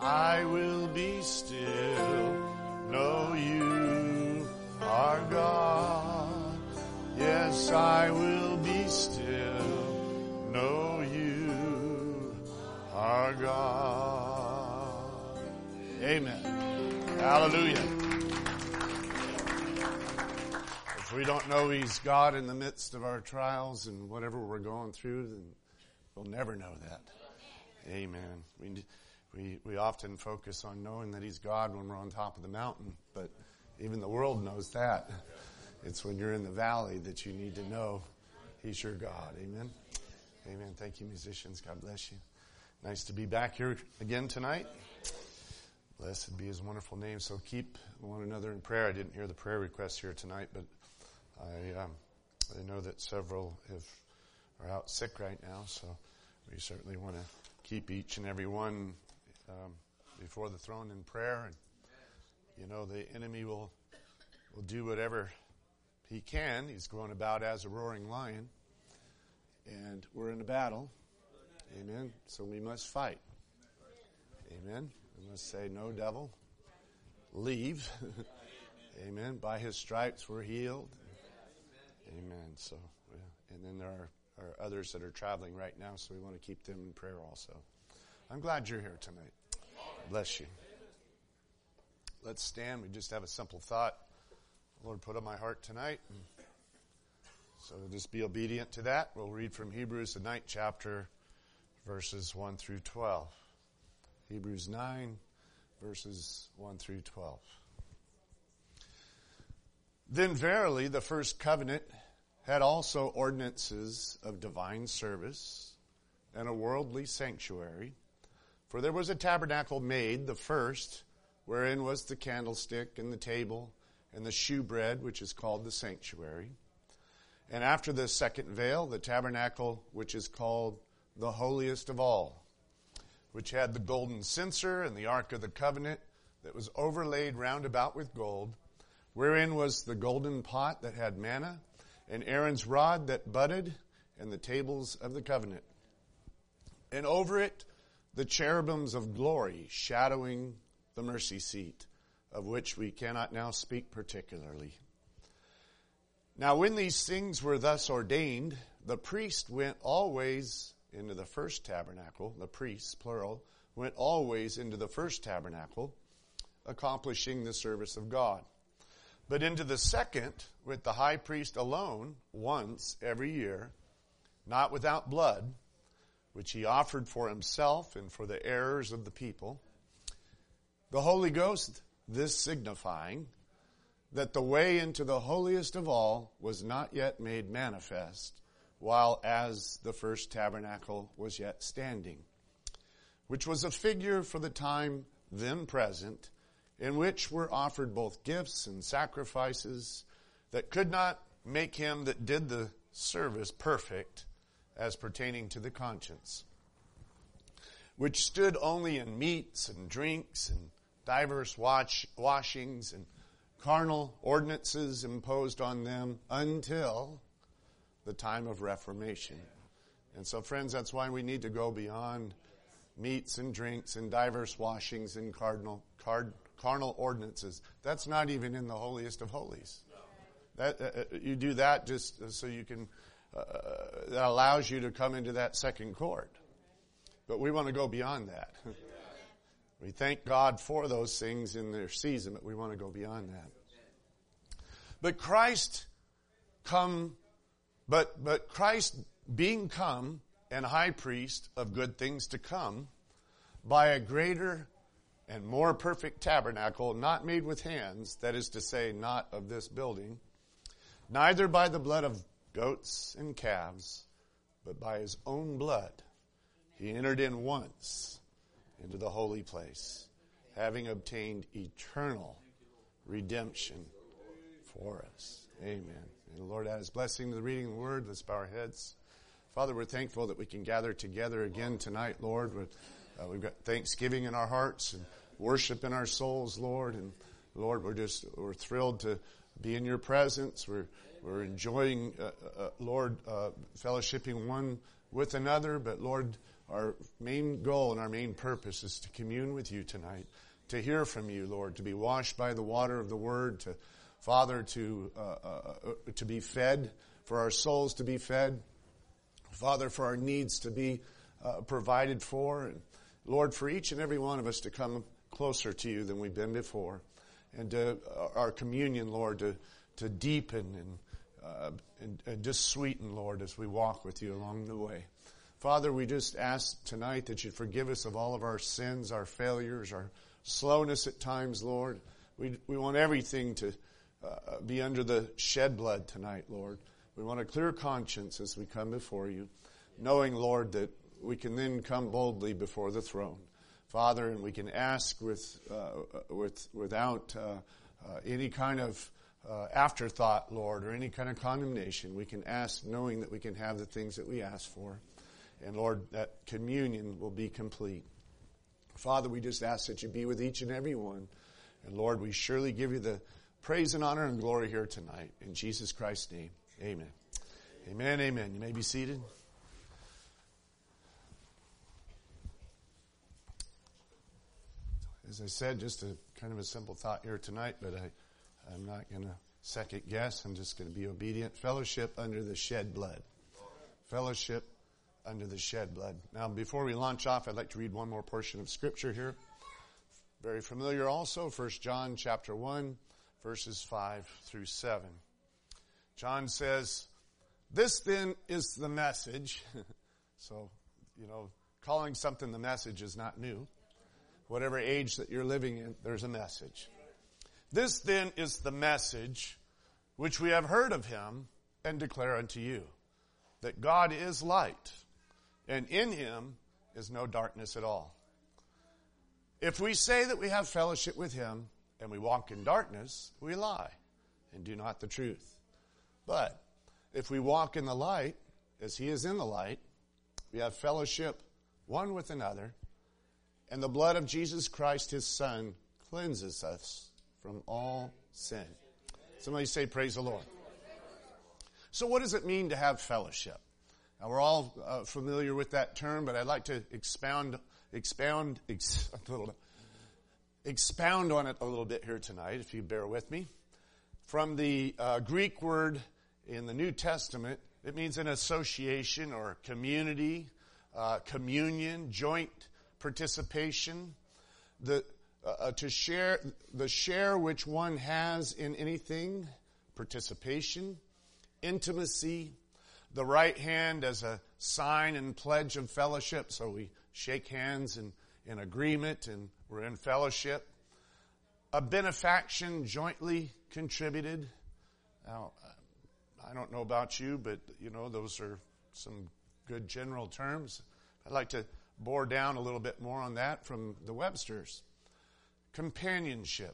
I will be still, know you are God. Yes, I will be still, know you are God. Amen. Hallelujah. If we don't know He's God in the midst of our trials and whatever we're going through, then we'll never know that. Amen. We often focus on knowing that He's God when we're on top of the mountain, but even the world knows that. It's when you're in the valley that you need to know He's your God. Amen. Amen. Thank you, musicians. God bless you. Nice to be back here again tonight. Blessed be His wonderful name. So keep one another in prayer. I didn't hear the prayer requests here tonight, but I know that several are out sick right now, so we certainly want to keep each and every one before the throne in prayer. And you know, the enemy will do whatever he can. He's going about as a roaring lion, and we're in a battle. Amen. So we must fight. Amen. We must say, no, devil, leave. Amen. By His stripes we're healed. Amen. So, and then there are others that are traveling right now, so we want to keep them in prayer also. I'm glad you're here tonight. Bless you. Let's stand. We just have a simple thought the Lord put on my heart tonight. So just be obedient to that. We'll read from Hebrews, the 9th chapter, verses 1 through 12. Hebrews 9, verses 1 through 12. Then verily the first covenant had also ordinances of divine service and a worldly sanctuary. For there was a tabernacle made, the first, wherein was the candlestick and the table and the shewbread, which is called the sanctuary. And after the second veil, the tabernacle, which is called the holiest of all, which had the golden censer and the ark of the covenant that was overlaid round about with gold, wherein was the golden pot that had manna, and Aaron's rod that budded, and the tables of the covenant. And over it the cherubims of glory, shadowing the mercy seat, of which we cannot now speak particularly. Now when these things were thus ordained, the priest went always into the first tabernacle, the priests, plural, went always into the first tabernacle, accomplishing the service of God. But into the second, with the high priest alone, once every year, not without blood, which he offered for himself and for the errors of the people, the Holy Ghost, this signifying that the way into the holiest of all was not yet made manifest, while as the first tabernacle was yet standing, which was a figure for the time then present, in which were offered both gifts and sacrifices that could not make him that did the service perfect as pertaining to the conscience, which stood only in meats and drinks and divers washings and carnal ordinances imposed on them until the time of Reformation. And so, friends, that's why we need to go beyond meats and drinks and divers washings and carnal ordinances. That's not even in the holiest of holies. That you do that just so you can. That allows you to come into that second court. But we want to go beyond that. We thank God for those things in their season, but we want to go beyond that. But Christ being come and high priest of good things to come, by a greater and more perfect tabernacle, not made with hands, that is to say, not of this building, neither by the blood of goats and calves, but by His own blood, He entered in once into the holy place, having obtained eternal redemption for us. Amen. And the Lord add His blessing to the reading of the Word. Let's bow our heads. Father, we're thankful that we can gather together again tonight, Lord. We've got thanksgiving in our hearts and worship in our souls, Lord. And Lord, we're thrilled to be in Your presence. We're enjoying, Lord, fellowshipping one with another, but Lord, our main goal and our main purpose is to commune with you tonight, to hear from you, Lord, to be washed by the water of the Word, to Father, to be fed, for our souls to be fed, Father, for our needs to be provided for, and Lord, for each and every one of us to come closer to you than we've been before, and our communion, Lord, to deepen and just sweeten, Lord, as we walk with you along the way. Father, we just ask tonight that you'd forgive us of all of our sins, our failures, our slowness at times, Lord. We want everything to be under the shed blood tonight, Lord. We want a clear conscience as we come before you, knowing, Lord, that we can then come boldly before the throne, Father, and we can ask without any kind of afterthought, Lord, or any kind of condemnation. We can ask knowing that we can have the things that we ask for. And Lord, that communion will be complete. Father, we just ask that you be with each and every one. And Lord, we surely give you the praise and honor and glory here tonight. In Jesus Christ's name, amen. Amen, amen. You may be seated. As I said, just a kind of a simple thought here tonight, but I'm not going to second guess. I'm just going to be obedient. Fellowship under the shed blood. Fellowship under the shed blood. Now, before we launch off, I'd like to read one more portion of Scripture here. Very familiar also, 1 John chapter 1, verses 5 through 7. John says, "This then is the message." So, calling something the message is not new. Whatever age that you're living in, there's a message. "This then is the message which we have heard of him and declare unto you, that God is light, and in him is no darkness at all. If we say that we have fellowship with him and we walk in darkness, we lie and do not the truth. But if we walk in the light, as he is in the light, we have fellowship one with another, and the blood of Jesus Christ, his Son, cleanses us from all sin." Somebody say, praise the Lord. So what does it mean to have fellowship? Now, we're all familiar with that term, but I'd like to expound on it a little bit here tonight, if you bear with me. From the Greek word in the New Testament, it means an association or community, communion, joint participation, to share which one has in anything, participation, intimacy, the right hand as a sign and pledge of fellowship, so we shake hands in agreement and we're in fellowship. A benefaction jointly contributed. Now, I don't know about you, but those are some good general terms. I'd like to bore down a little bit more on that from the Webster's. Companionship.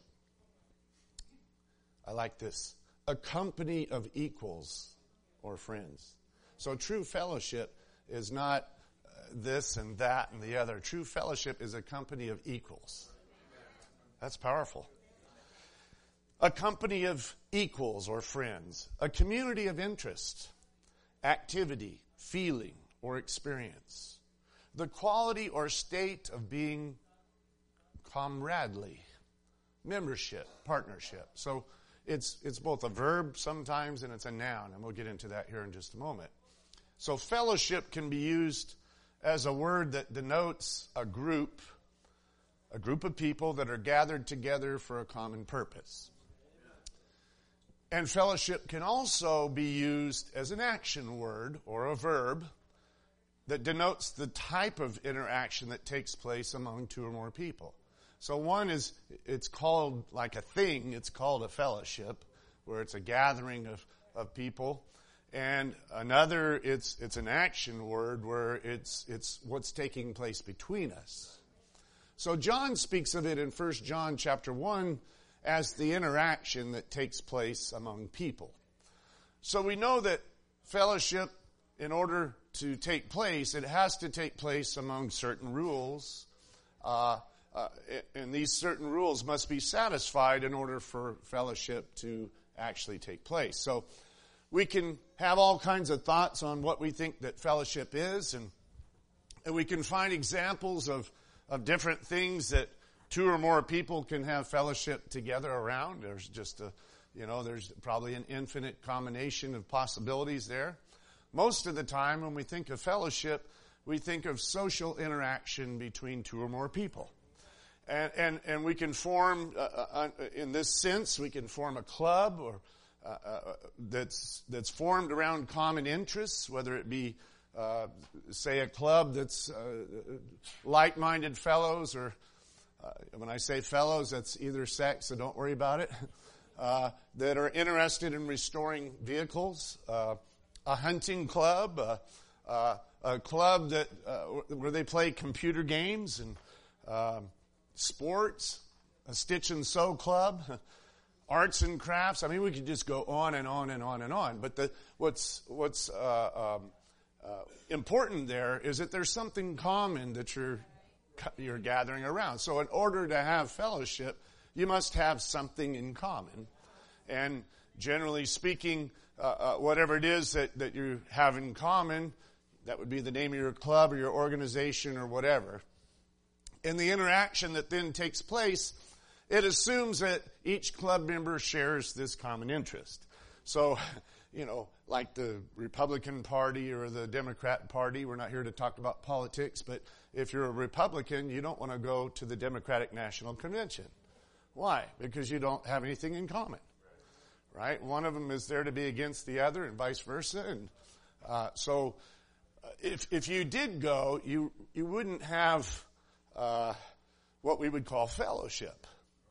I like this. A company of equals or friends. So true fellowship is not this and that and the other. True fellowship is a company of equals. That's powerful. A company of equals or friends. A community of interest, activity, feeling, or experience. The quality or state of being comradely, membership, partnership. So it's both a verb sometimes and it's a noun, and we'll get into that here in just a moment. So fellowship can be used as a word that denotes a group of people that are gathered together for a common purpose. And fellowship can also be used as an action word or a verb that denotes the type of interaction that takes place among two or more people. So one is, it's called like a thing, it's called a fellowship, where it's a gathering of people. And another, it's an action word where it's what's taking place between us. So John speaks of it in 1 John chapter 1 as the interaction that takes place among people. So we know that fellowship, in order to take place, it has to take place among certain rules. And these certain rules must be satisfied in order for fellowship to actually take place. So we can have all kinds of thoughts on what we think that fellowship is, and we can find examples of different things that two or more people can have fellowship together around. There's just there's probably an infinite combination of possibilities there. Most of the time when we think of fellowship, we think of social interaction between two or more people. And we can form, in this sense, we can form a club or that's formed around common interests, whether it be, say, a club that's like-minded fellows, or when I say fellows, that's either sex, so don't worry about it, that are interested in restoring vehicles, a hunting club, a club that where they play computer games and sports, a stitch and sew club, arts and crafts. I mean, we could just go on and on and on and on. But what's important there is that there's something common that you're gathering around. So in order to have fellowship, you must have something in common. And generally speaking, whatever it is that you have in common, that would be the name of your club or your organization or whatever. And the interaction that then takes place, it assumes that each club member shares this common interest. So, like the Republican Party or the Democrat Party, we're not here to talk about politics, but if you're a Republican, you don't want to go to the Democratic National Convention. Why? Because you don't have anything in common, right? One of them is there to be against the other and vice versa. And so if you did go, you wouldn't have what we would call fellowship.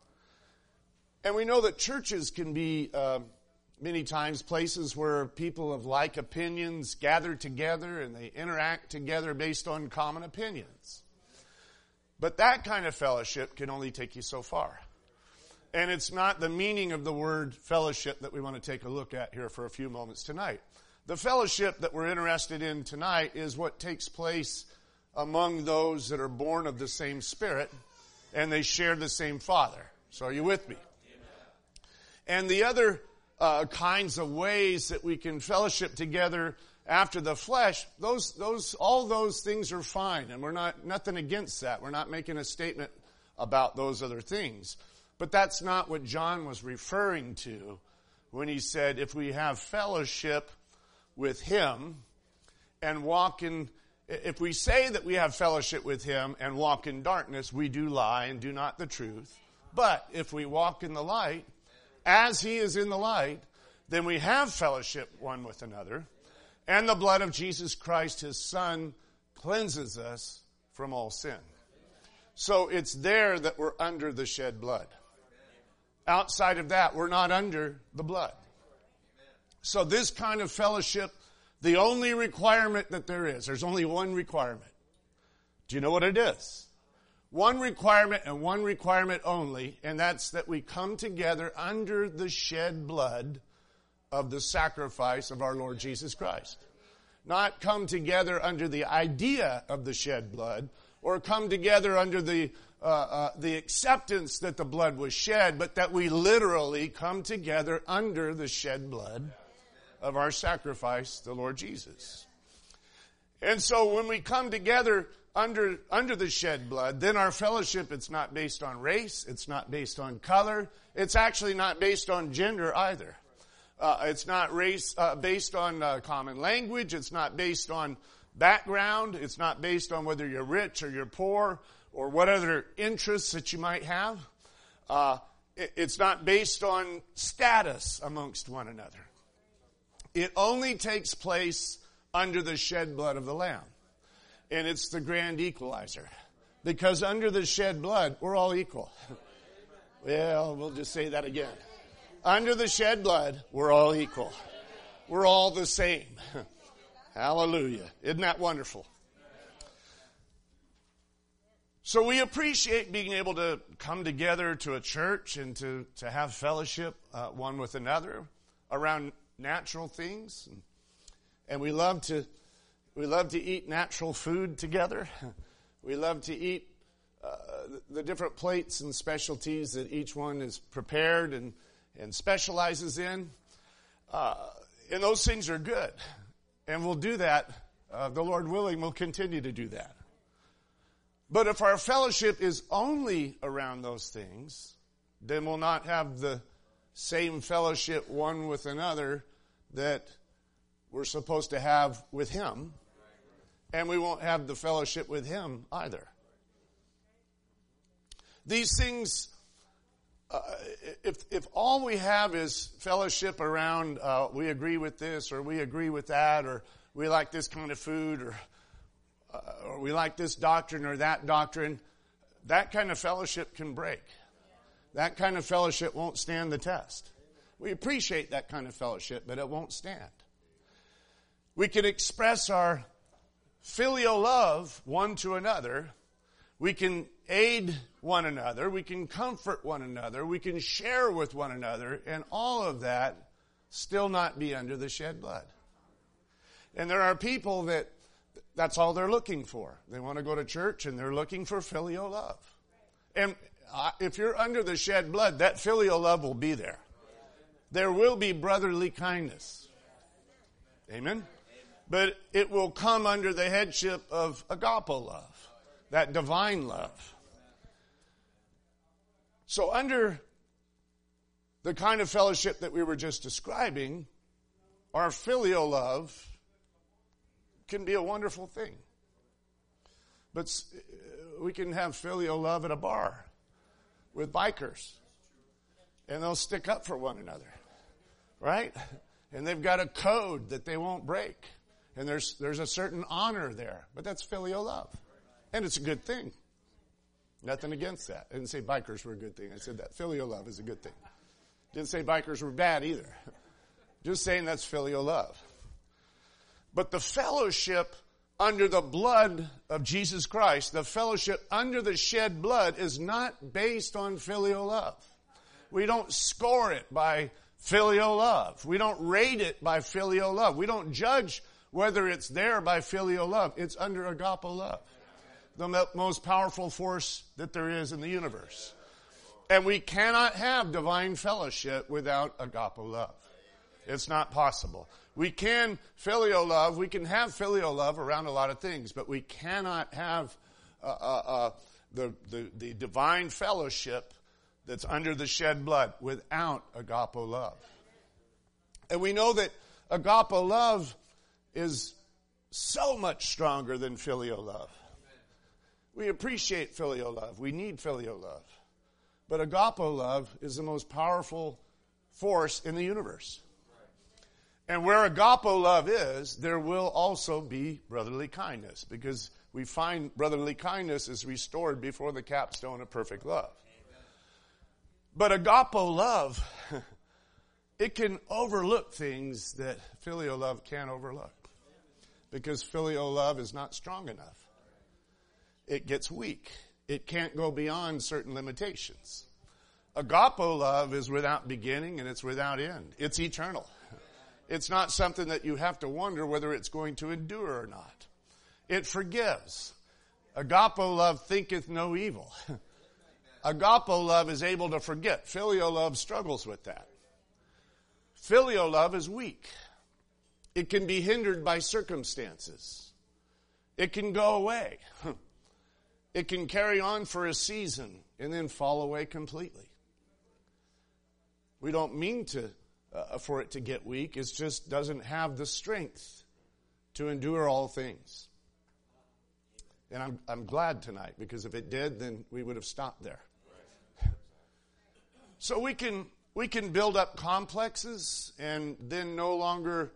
And we know that churches can be many times places where people of like opinions gather together and they interact together based on common opinions. But that kind of fellowship can only take you so far. And it's not the meaning of the word fellowship that we want to take a look at here for a few moments tonight. The fellowship that we're interested in tonight is what takes place among those that are born of the same Spirit and they share the same Father. So are you with me? And the other kinds of ways that we can fellowship together after the flesh, all those things are fine, and we're nothing against that. We're not making a statement about those other things. But that's not what John was referring to when he said, if we have fellowship with Him and if we say that we have fellowship with Him and walk in darkness, we do lie and do not the truth. But if we walk in the light, as He is in the light, then we have fellowship one with another. And the blood of Jesus Christ, His Son, cleanses us from all sin. So it's there that we're under the shed blood. Outside of that, we're not under the blood. So this kind of fellowship, the only requirement that there's only one requirement. Do you know what it is? One requirement and one requirement only, and that's that we come together under the shed blood of the sacrifice of our Lord Jesus Christ. Not come together under the idea of the shed blood, or come together under the acceptance that the blood was shed, but that we literally come together under the shed blood of our sacrifice, the Lord Jesus. And so when we come together under the shed blood, then our fellowship, it's not based on race, it's not based on color, it's actually not based on gender either. It's not based on common language, it's not based on background, it's not based on whether you're rich or you're poor or what other interests that you might have. It's not based on status amongst one another. It only takes place under the shed blood of the Lamb. And it's the grand equalizer. Because under the shed blood, we're all equal. Well, we'll just say that again. Under the shed blood, we're all equal. We're all the same. Hallelujah. Isn't that wonderful? So we appreciate being able to come together to a church and to have fellowship one with another around natural things. And we love to eat natural food together. We love to eat the different plates and specialties that each one is prepared and specializes in. And those things are good. And we'll do that. The Lord willing, we'll continue to do that. But if our fellowship is only around those things, then we'll not have the same fellowship one with another that we're supposed to have with Him. And we won't have the fellowship with Him either. These things, if all we have is fellowship around, we agree with this or we agree with that, or we like this kind of food, or we like this doctrine or that doctrine, that kind of fellowship can break. That kind of fellowship won't stand the test. We appreciate that kind of fellowship, but it won't stand. We can express our filial love one to another. We can aid one another. We can comfort one another. We can share with one another. And all of that still not be under the shed blood. And there are people that's all they're looking for. They want to go to church and they're looking for filial love. And if you're under the shed blood, that filial love will be there. There will be brotherly kindness. Amen? But it will come under the headship of agape love, that divine love. So under the kind of fellowship that we were just describing, our filial love can be a wonderful thing. But we can have filial love at a bar with bikers, and they'll stick up for one another, right? And they've got a code that they won't break. And there's a certain honor there. But that's filial love. And it's a good thing. Nothing against that. I didn't say bikers were a good thing. I said that filial love is a good thing. Didn't say bikers were bad either. Just saying that's filial love. But the fellowship under the blood of Jesus Christ, the fellowship under the shed blood, is not based on filial love. We don't score it by filial love. We don't rate it by filial love. We don't judge whether it's there by filial love. It's under agape love, the most powerful force that there is in the universe. And we cannot have divine fellowship without agape love. It's not possible. We can filial love. We can have filial love around a lot of things, but we cannot have the divine fellowship that's under the shed blood without agape love. And we know that agape love is so much stronger than filial love. We appreciate filial love. We need filial love. But agape love is the most powerful force in the universe. And where agape love is, there will also be brotherly kindness, because we find brotherly kindness is restored before the capstone of perfect love. But agape love, it can overlook things that filial love can't overlook. Because filial love is not strong enough. It gets weak. It can't go beyond certain limitations. Agape love is without beginning and it's without end. It's eternal. It's not something that you have to wonder whether it's going to endure or not. It forgives. Agape love thinketh no evil. Agape love is able to forget. Filial love struggles with that. Filial love is weak. It can be hindered by circumstances. It can go away. It can carry on for a season and then fall away completely. We don't mean for it to get weak. It just doesn't have the strength to endure all things. And I'm glad tonight, because if it did, then we would have stopped there. So we can build up complexes and then no longer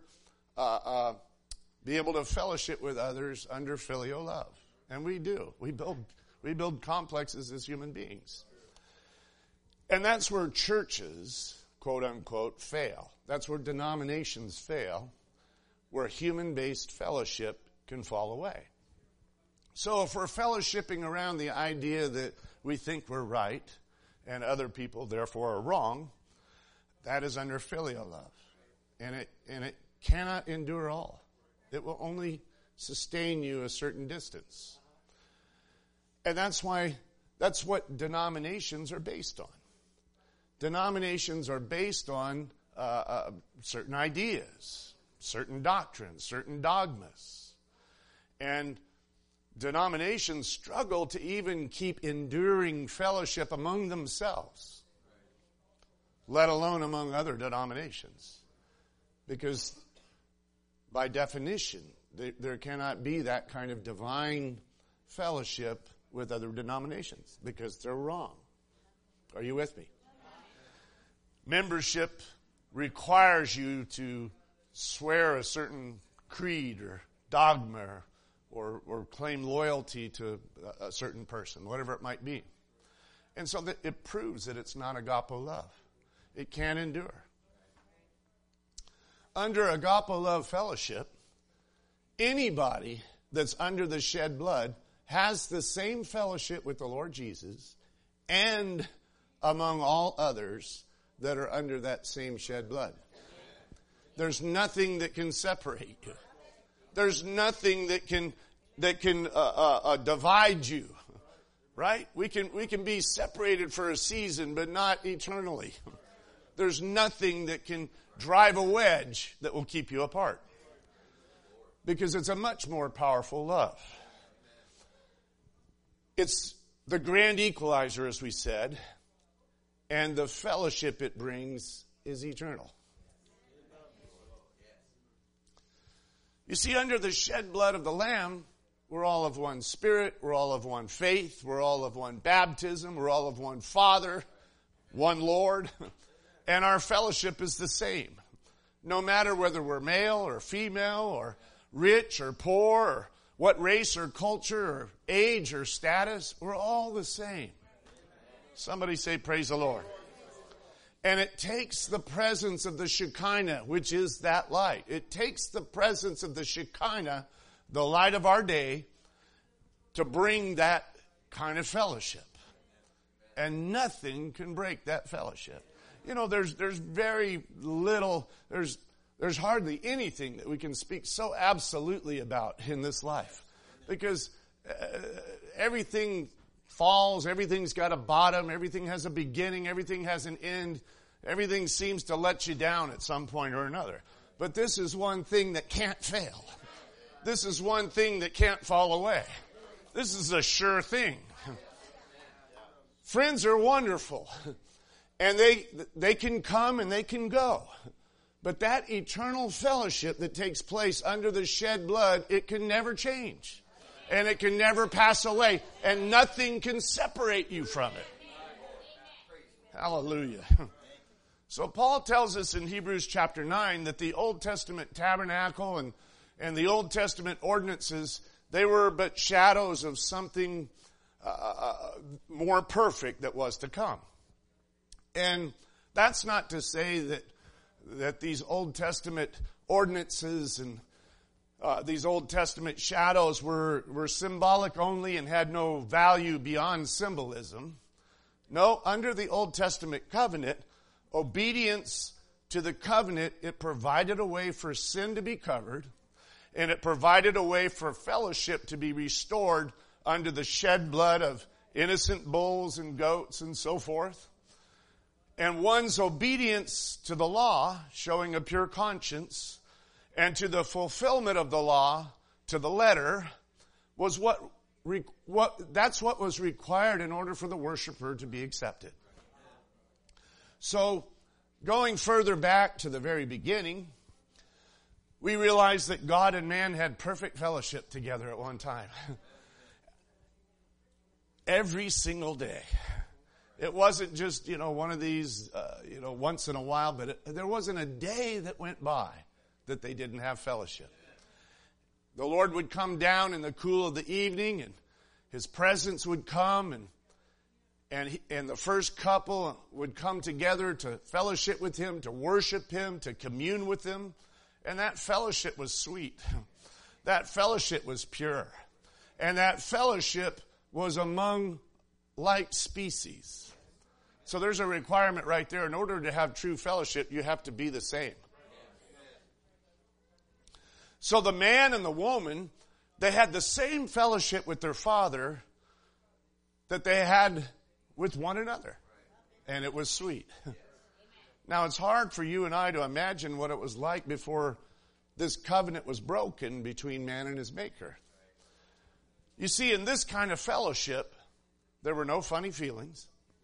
be able to fellowship with others under filial love. And we do. We build complexes as human beings. And that's where churches, quote unquote, fail. That's where denominations fail, where human-based fellowship can fall away. So if we're fellowshipping around the idea that we think we're right and other people therefore are wrong, that is under filial love. And it cannot endure all. It will only sustain you a certain distance. And that's what denominations are based on. Denominations are based on certain ideas, certain doctrines, certain dogmas. And denominations struggle to even keep enduring fellowship among themselves, let alone among other denominations. Because by definition, there cannot be that kind of divine fellowship with other denominations because they're wrong. Are you with me? Membership requires you to swear a certain creed or dogma or claim loyalty to a certain person, whatever it might be. And so that it proves that it's not agape love. It can't endure. Under agape love fellowship, anybody that's under the shed blood has the same fellowship with the Lord Jesus and among all others that are under that same shed blood. There's nothing that can separate you. There's nothing that can divide you, right? We can be separated for a season, but not eternally. There's nothing that can drive a wedge that will keep you apart, because it's a much more powerful love. It's the grand equalizer, as we said, and the fellowship it brings is eternal. You see, under the shed blood of the Lamb, we're all of one Spirit, we're all of one faith, we're all of one baptism, we're all of one Father, one Lord, and our fellowship is the same. No matter whether we're male or female or rich or poor or what race or culture or age or status, we're all the same. Somebody say, praise the Lord. And it takes the presence of the Shekinah, which is that light. It takes the presence of the Shekinah, the light of our day, to bring that kind of fellowship. And nothing can break that fellowship. You know, there's very little, there's hardly anything that we can speak so absolutely about in this life. Because everything falls, everything's got a bottom, everything has a beginning, everything has an end. Everything seems to let you down at some point or another. But this is one thing that can't fail. This is one thing that can't fall away. This is a sure thing. Friends are wonderful. And they can come and they can go. But that eternal fellowship that takes place under the shed blood, it can never change. And it can never pass away. And nothing can separate you from it. Hallelujah. So Paul tells us in Hebrews chapter 9 that the Old Testament tabernacle and the Old Testament ordinances, they were but shadows of something more perfect that was to come. And that's not to say that these Old Testament ordinances and these Old Testament shadows were symbolic only and had no value beyond symbolism. No, under the Old Testament covenant, obedience to the covenant, it provided a way for sin to be covered, and it provided a way for fellowship to be restored under the shed blood of innocent bulls and goats and so forth. And one's obedience to the law, showing a pure conscience, and to the fulfillment of the law to the letter, was that's what was required in order for the worshiper to be accepted. So, going further back to the very beginning, we realize that God and man had perfect fellowship together at one time. Every single day. It wasn't just, one of these, once in a while, but there wasn't a day that went by that they didn't have fellowship. The Lord would come down in the cool of the evening, and His presence would come, and the first couple would come together to fellowship with Him, to worship Him, to commune with Him. And that fellowship was sweet. That fellowship was pure. And that fellowship was among like species. So there's a requirement right there. In order to have true fellowship, you have to be the same. So the man and the woman, they had the same fellowship with their father that they had with one another. And it was sweet. Now, it's hard for you and I to imagine what it was like before this covenant was broken between man and his maker. You see, in this kind of fellowship, there were no funny feelings.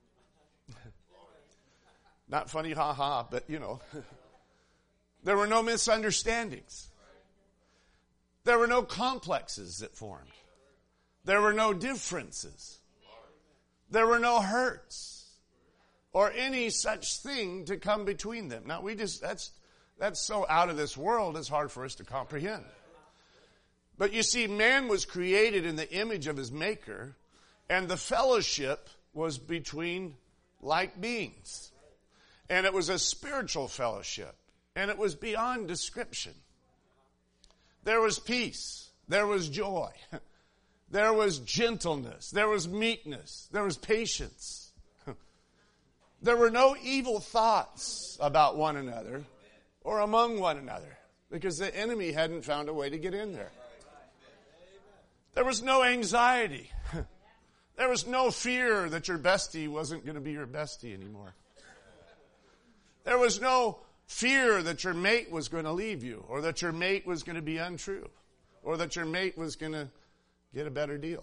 Not funny ha-ha, but you know. There were no misunderstandings. There were no complexes that formed. There were no differences. There were no hurts or any such thing to come between them. Now, that's so out of this world, it's hard for us to comprehend. But you see, man was created in the image of his maker, and the fellowship was between like beings. And it was a spiritual fellowship, and it was beyond description. There was peace. There was joy. There was gentleness. There was meekness. There was patience. There were no evil thoughts about one another or among one another because the enemy hadn't found a way to get in there. There was no anxiety. There was no fear that your bestie wasn't going to be your bestie anymore. There was no fear that your mate was going to leave you, or that your mate was going to be untrue, or that your mate was going to get a better deal.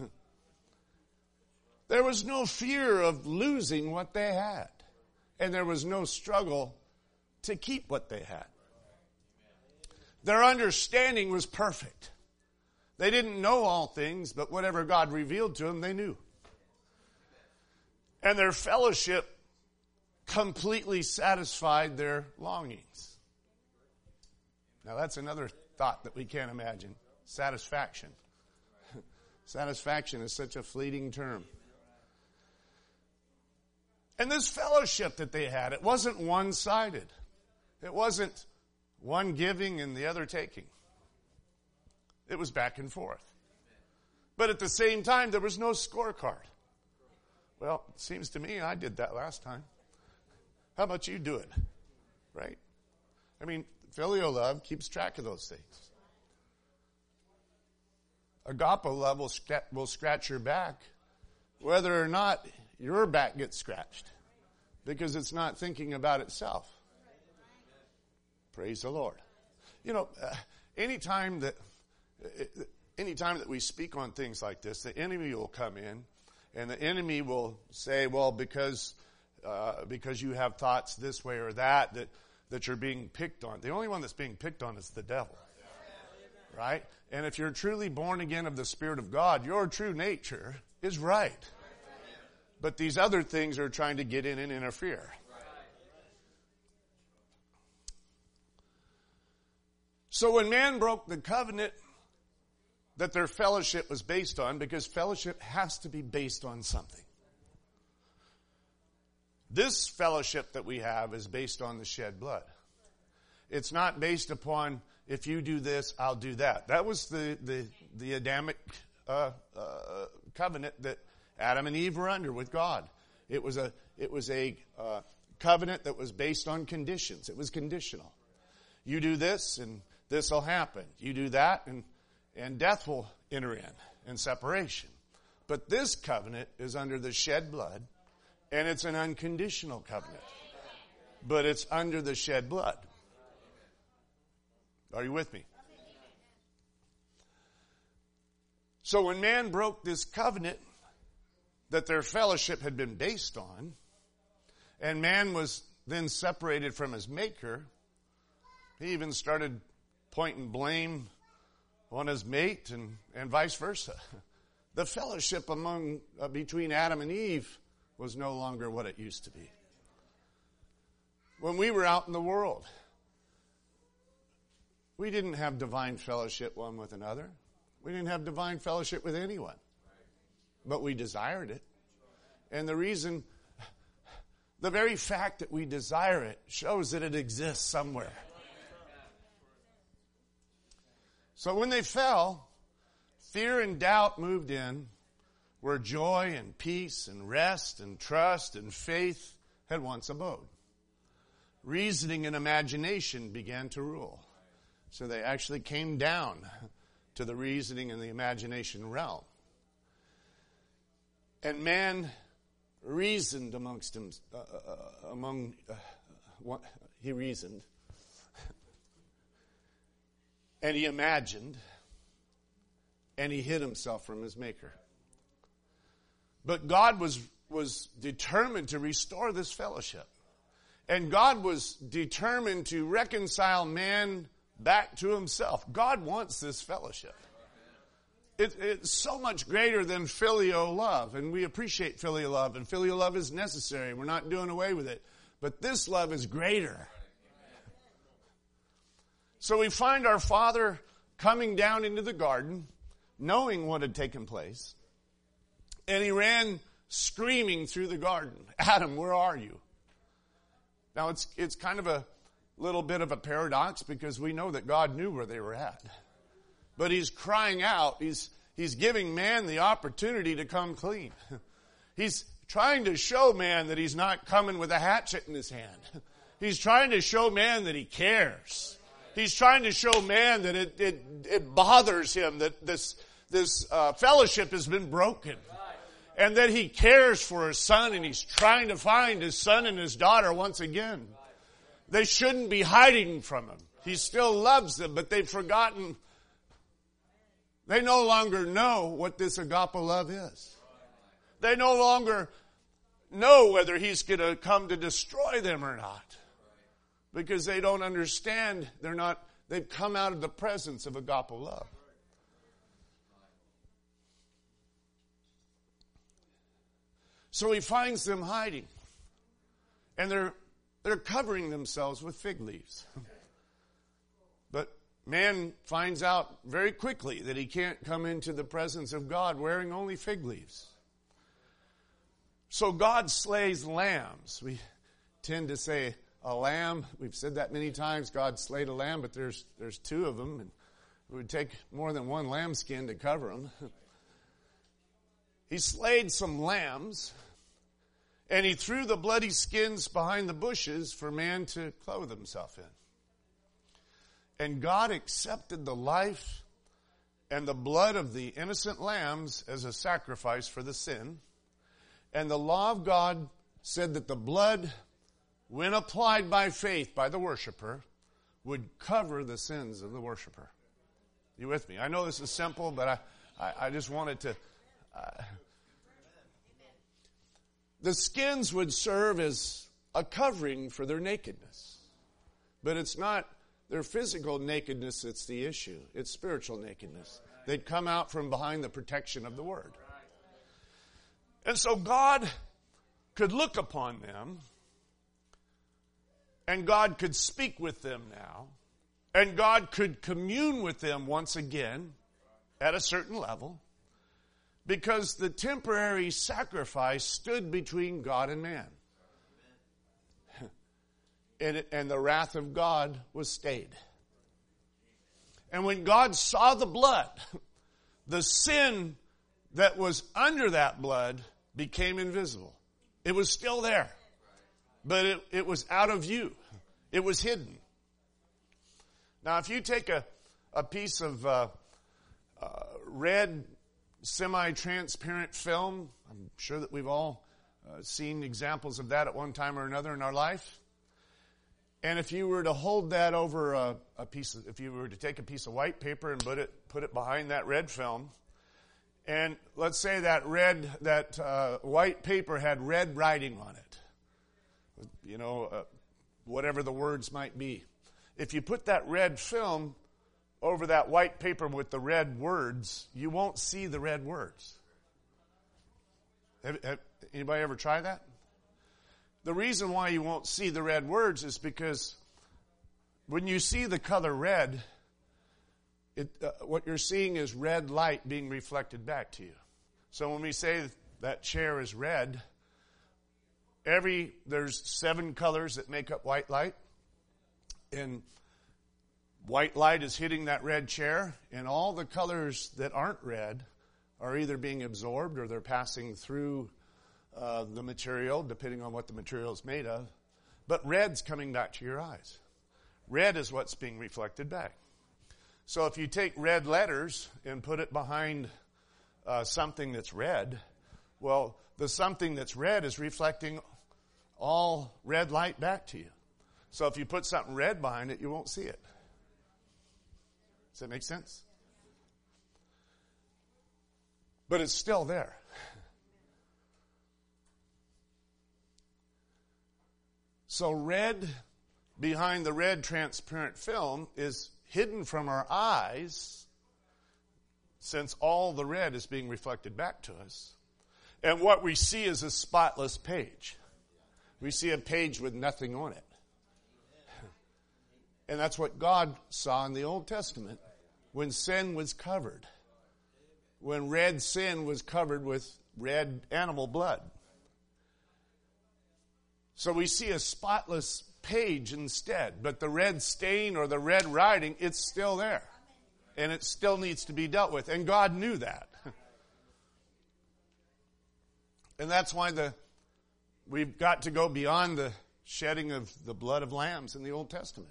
There was no fear of losing what they had, and there was no struggle to keep what they had. Their understanding was perfect. They didn't know all things, but whatever God revealed to them, they knew. And their fellowship completely satisfied their longings. Now that's another thought that we can't imagine. Satisfaction. Satisfaction is such a fleeting term. And this fellowship that they had, it wasn't one-sided. It wasn't one giving and the other taking. It was back and forth. But at the same time, there was no scorecard. Well, it seems to me I did that last time. How about you do it? Right? I mean, filial love keeps track of those things. Agape love will scratch your back whether or not your back gets scratched because it's not thinking about itself. Praise the Lord. You know, anytime that we speak on things like this, the enemy will come in and the enemy will say, well, because you have thoughts this way or that you're being picked on. The only one that's being picked on is the devil. Right? And if you're truly born again of the Spirit of God, your true nature is right. But these other things are trying to get in and interfere. So when man broke the covenant that their fellowship was based on, because fellowship has to be based on something. This fellowship that we have is based on the shed blood. It's not based upon, if you do this, I'll do that. That was the Adamic covenant that Adam and Eve were under with God. It was a covenant that was based on conditions. It was conditional. You do this, and this will happen. You do that, and death will enter in, and separation. But this covenant is under the shed blood, and it's an unconditional covenant. But it's under the shed blood. Are you with me? So when man broke this covenant that their fellowship had been based on, and man was then separated from his maker, he even started pointing blame on his mate and vice versa. The fellowship between Adam and Eve was no longer what it used to be. When we were out in the world, we didn't have divine fellowship one with another. We didn't have divine fellowship with anyone. But we desired it. And the very fact that we desire it shows that it exists somewhere. So when they fell, fear and doubt moved in, where joy and peace and rest and trust and faith had once abode. Reasoning and imagination began to rule. So they actually came down to the reasoning and the imagination realm. And man reasoned he reasoned, and he imagined, and he hid himself from his Maker. But God was determined to restore this fellowship. And God was determined to reconcile man back to himself. God wants this fellowship. It's so much greater than filial love. And we appreciate filial love. And filial love is necessary. We're not doing away with it. But this love is greater. So we find our Father coming down into the garden, knowing what had taken place. And he ran screaming through the garden, Adam, where are you? Now it's kind of a little bit of a paradox because we know that God knew where they were at. But he's crying out. He's giving man the opportunity to come clean. He's trying to show man that he's not coming with a hatchet in his hand. He's trying to show man that he cares. He's trying to show man that it bothers him that this fellowship has been broken. And that he cares for his son, and he's trying to find his son and his daughter once again. They shouldn't be hiding from him. He still loves them, but they've forgotten. They no longer know what this agape love is. They no longer know whether he's going to come to destroy them or not. Because they don't understand. They've come out of the presence of agape love. So he finds them hiding. And they're covering themselves with fig leaves. But man finds out very quickly that he can't come into the presence of God wearing only fig leaves. So God slays lambs. We tend to say a lamb. We've said that many times. God slayed a lamb, but there's two of them. And it would take more than one lambskin to cover them. He slayed some lambs. And he threw the bloody skins behind the bushes for man to clothe himself in. And God accepted the life and the blood of the innocent lambs as a sacrifice for the sin. And the law of God said that the blood, when applied by faith by the worshiper, would cover the sins of the worshiper. You with me? I know this is simple, but I just wanted to... The skins would serve as a covering for their nakedness. But it's not their physical nakedness that's the issue. It's spiritual nakedness. They'd come out from behind the protection of the Word. And so God could look upon them, and God could speak with them now, and God could commune with them once again at a certain level. Because the temporary sacrifice stood between God and man. And the wrath of God was stayed. And when God saw the blood, the sin that was under that blood became invisible. It was still there. But it was out of view. It was hidden. Now if you take a piece of red semi-transparent film. I'm sure that we've all seen examples of that at one time or another in our life. And if you were to hold that over if you were to take a piece of white paper and put it behind that red film, and let's say that white paper had red writing on it, whatever the words might be. If you put that red film over that white paper with the red words, you won't see the red words. Have anybody ever try that? The reason why you won't see the red words is because when you see the color red, what you're seeing is red light being reflected back to you. So when we say that chair is red, there's 7 colors that make up white light, and white light is hitting that red chair, and all the colors that aren't red are either being absorbed or they're passing through the material, depending on what the material is made of. But red's coming back to your eyes. Red is what's being reflected back. So if you take red letters and put it behind something that's red, well, the something that's red is reflecting all red light back to you. So if you put something red behind it, you won't see it. Does that make sense? But it's still there. So red behind the red transparent film is hidden from our eyes, since all the red is being reflected back to us. And what we see is a spotless page. We see a page with nothing on it. And that's what God saw in the Old Testament when sin was covered. When red sin was covered with red animal blood. So we see a spotless page instead. But the red stain or the red writing, it's still there. And it still needs to be dealt with. And God knew that. And that's why we've got to go beyond the shedding of the blood of lambs in the Old Testament.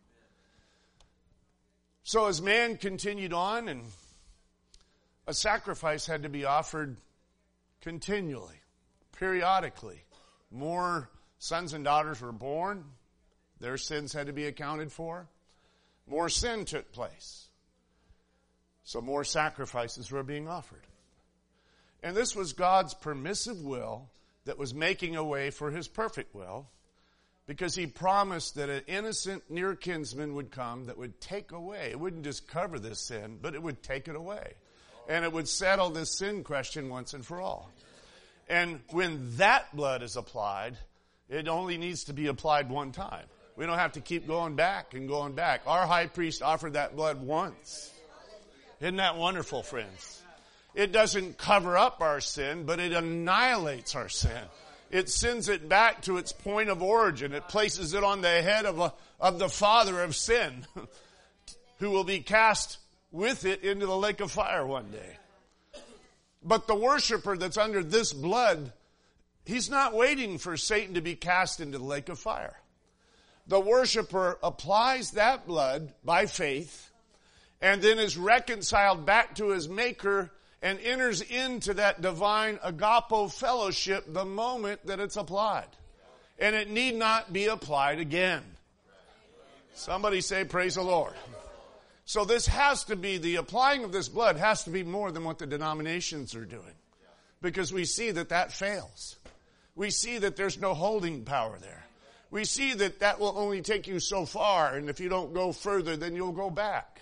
So as man continued on, and a sacrifice had to be offered continually, periodically. More sons and daughters were born. Their sins had to be accounted for. More sin took place. So more sacrifices were being offered. And this was God's permissive will that was making a way for his perfect will, because he promised that an innocent near kinsman would come that would take away. It wouldn't just cover this sin, but it would take it away. And it would settle this sin question once and for all. And when that blood is applied, it only needs to be applied one time. We don't have to keep going back and going back. Our high priest offered that blood once. Isn't that wonderful, friends? It doesn't cover up our sin, but it annihilates our sin. It sends it back to its point of origin. It places it on the head of the father of sin, who will be cast with it into the lake of fire one day. But the worshiper that's under this blood, he's not waiting for Satan to be cast into the lake of fire. The worshiper applies that blood by faith and then is reconciled back to his maker and enters into that divine agapo fellowship the moment that it's applied. And it need not be applied again. Somebody say, praise the Lord. So this has to be, the applying of this blood has to be more than what the denominations are doing. Because we see that fails. We see that there's no holding power there. We see that will only take you so far, and if you don't go further, then you'll go back.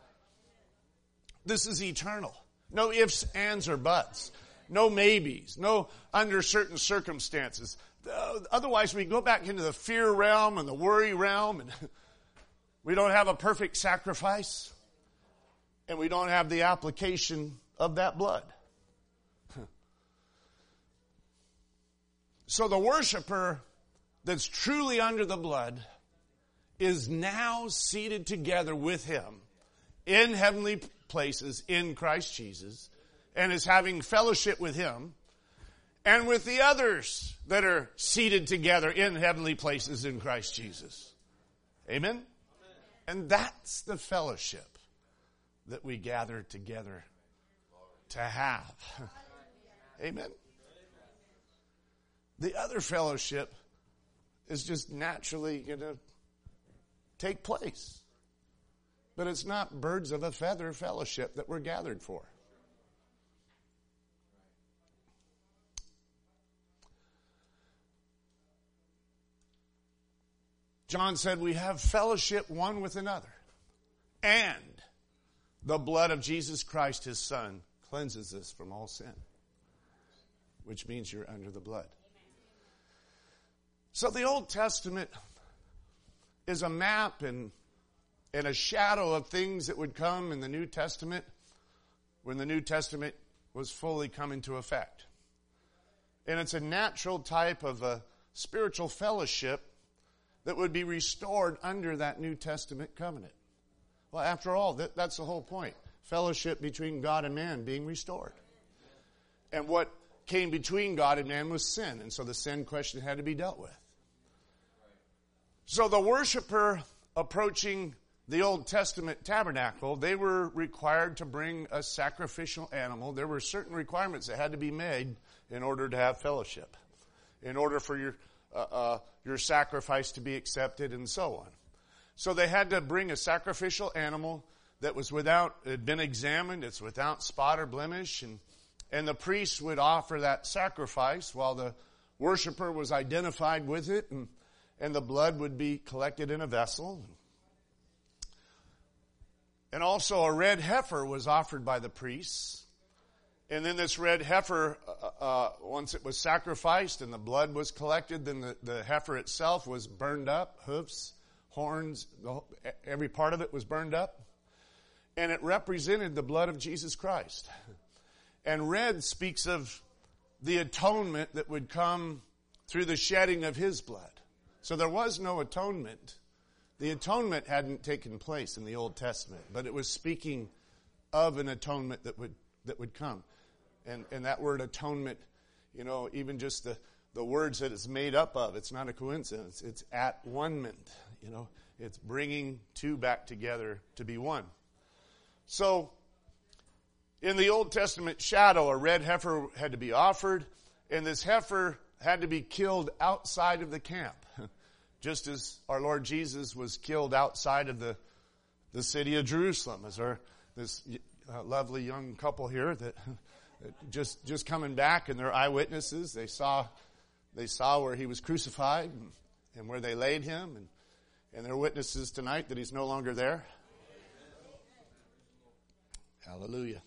This is eternal. No ifs, ands, or buts. No maybes. No under certain circumstances. Otherwise, we go back into the fear realm and the worry realm, and we don't have a perfect sacrifice, and we don't have the application of that blood. So the worshiper that's truly under the blood is now seated together with him in heavenly places in Christ Jesus, and is having fellowship with him and with the others that are seated together in heavenly places in Christ Jesus. Amen? And that's the fellowship that we gather together to have. Amen? The other fellowship is just naturally going to take place. But it's not birds of a feather fellowship that we're gathered for. John said we have fellowship one with another. And the blood of Jesus Christ, his Son, cleanses us from all sin. Which means you're under the blood. So the Old Testament is a map and a shadow of things that would come in the New Testament when the New Testament was fully come into effect. And it's a natural type of a spiritual fellowship that would be restored under that New Testament covenant. Well, after all, that's the whole point. Fellowship between God and man being restored. And what came between God and man was sin. And so the sin question had to be dealt with. So the worshiper approaching the Old Testament tabernacle, they were required to bring a sacrificial animal. There were certain requirements that had to be made in order to have fellowship. In order for your sacrifice to be accepted, and so on. So they had to bring a sacrificial animal that was had been examined, it's without spot or blemish, and the priest would offer that sacrifice while the worshiper was identified with it, and the blood would be collected in a vessel. And also a red heifer was offered by the priests. And then this red heifer, once it was sacrificed and the blood was collected, then the heifer itself was burned up, hoofs, horns, every part of it was burned up. And it represented the blood of Jesus Christ. And red speaks of the atonement that would come through the shedding of his blood. So there was no atonement. The atonement hadn't taken place in the Old Testament, but it was speaking of an atonement that would come. And that word atonement, even just the words that it's made up of, it's not a coincidence. It's at one-ment. It's bringing two back together to be one. So, in the Old Testament shadow, a red heifer had to be offered, and this heifer had to be killed outside of the camp, just as our Lord Jesus was killed outside of the city of Jerusalem. As this lovely young couple here that just coming back, and they're eyewitnesses. They saw where he was crucified and where they laid him, and they're witnesses tonight that he's no longer there. Hallelujah.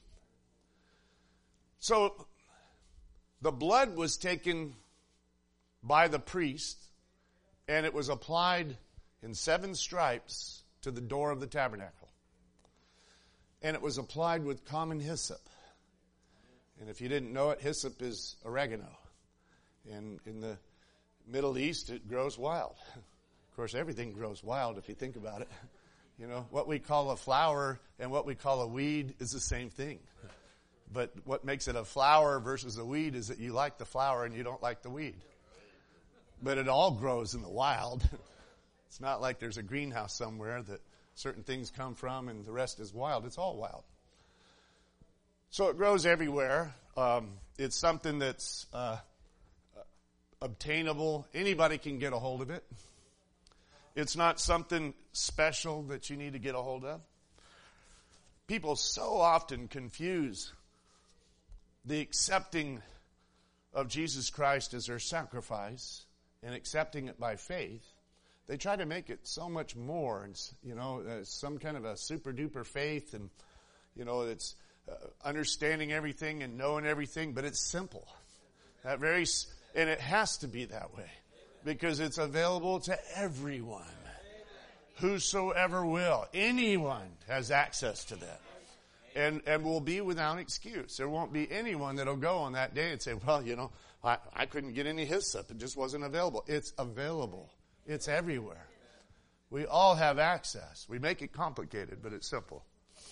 So, the blood was taken by the priest, and it was applied in 7 stripes to the door of the tabernacle. And it was applied with common hyssop. And if you didn't know it, hyssop is oregano. And in the Middle East, it grows wild. Of course, everything grows wild if you think about it. What we call a flower and what we call a weed is the same thing. But what makes it a flower versus a weed is that you like the flower and you don't like the weed. But it all grows in the wild. It's not like there's a greenhouse somewhere that certain things come from and the rest is wild. It's all wild. So it grows everywhere. It's something that's obtainable. Anybody can get a hold of it. It's not something special that you need to get a hold of. People so often confuse the accepting of Jesus Christ as their sacrifice and accepting it by faith. They try to make it so much more, and some kind of a super duper faith, and it's understanding everything and knowing everything, but it's simple. And it has to be that way. Because it's available to everyone. Whosoever will. Anyone has access to that. And will be without excuse. There won't be anyone that'll go on that day and say, well, I couldn't get any hyssop. It just wasn't available. It's available. It's everywhere. We all have access. We make it complicated, but it's simple.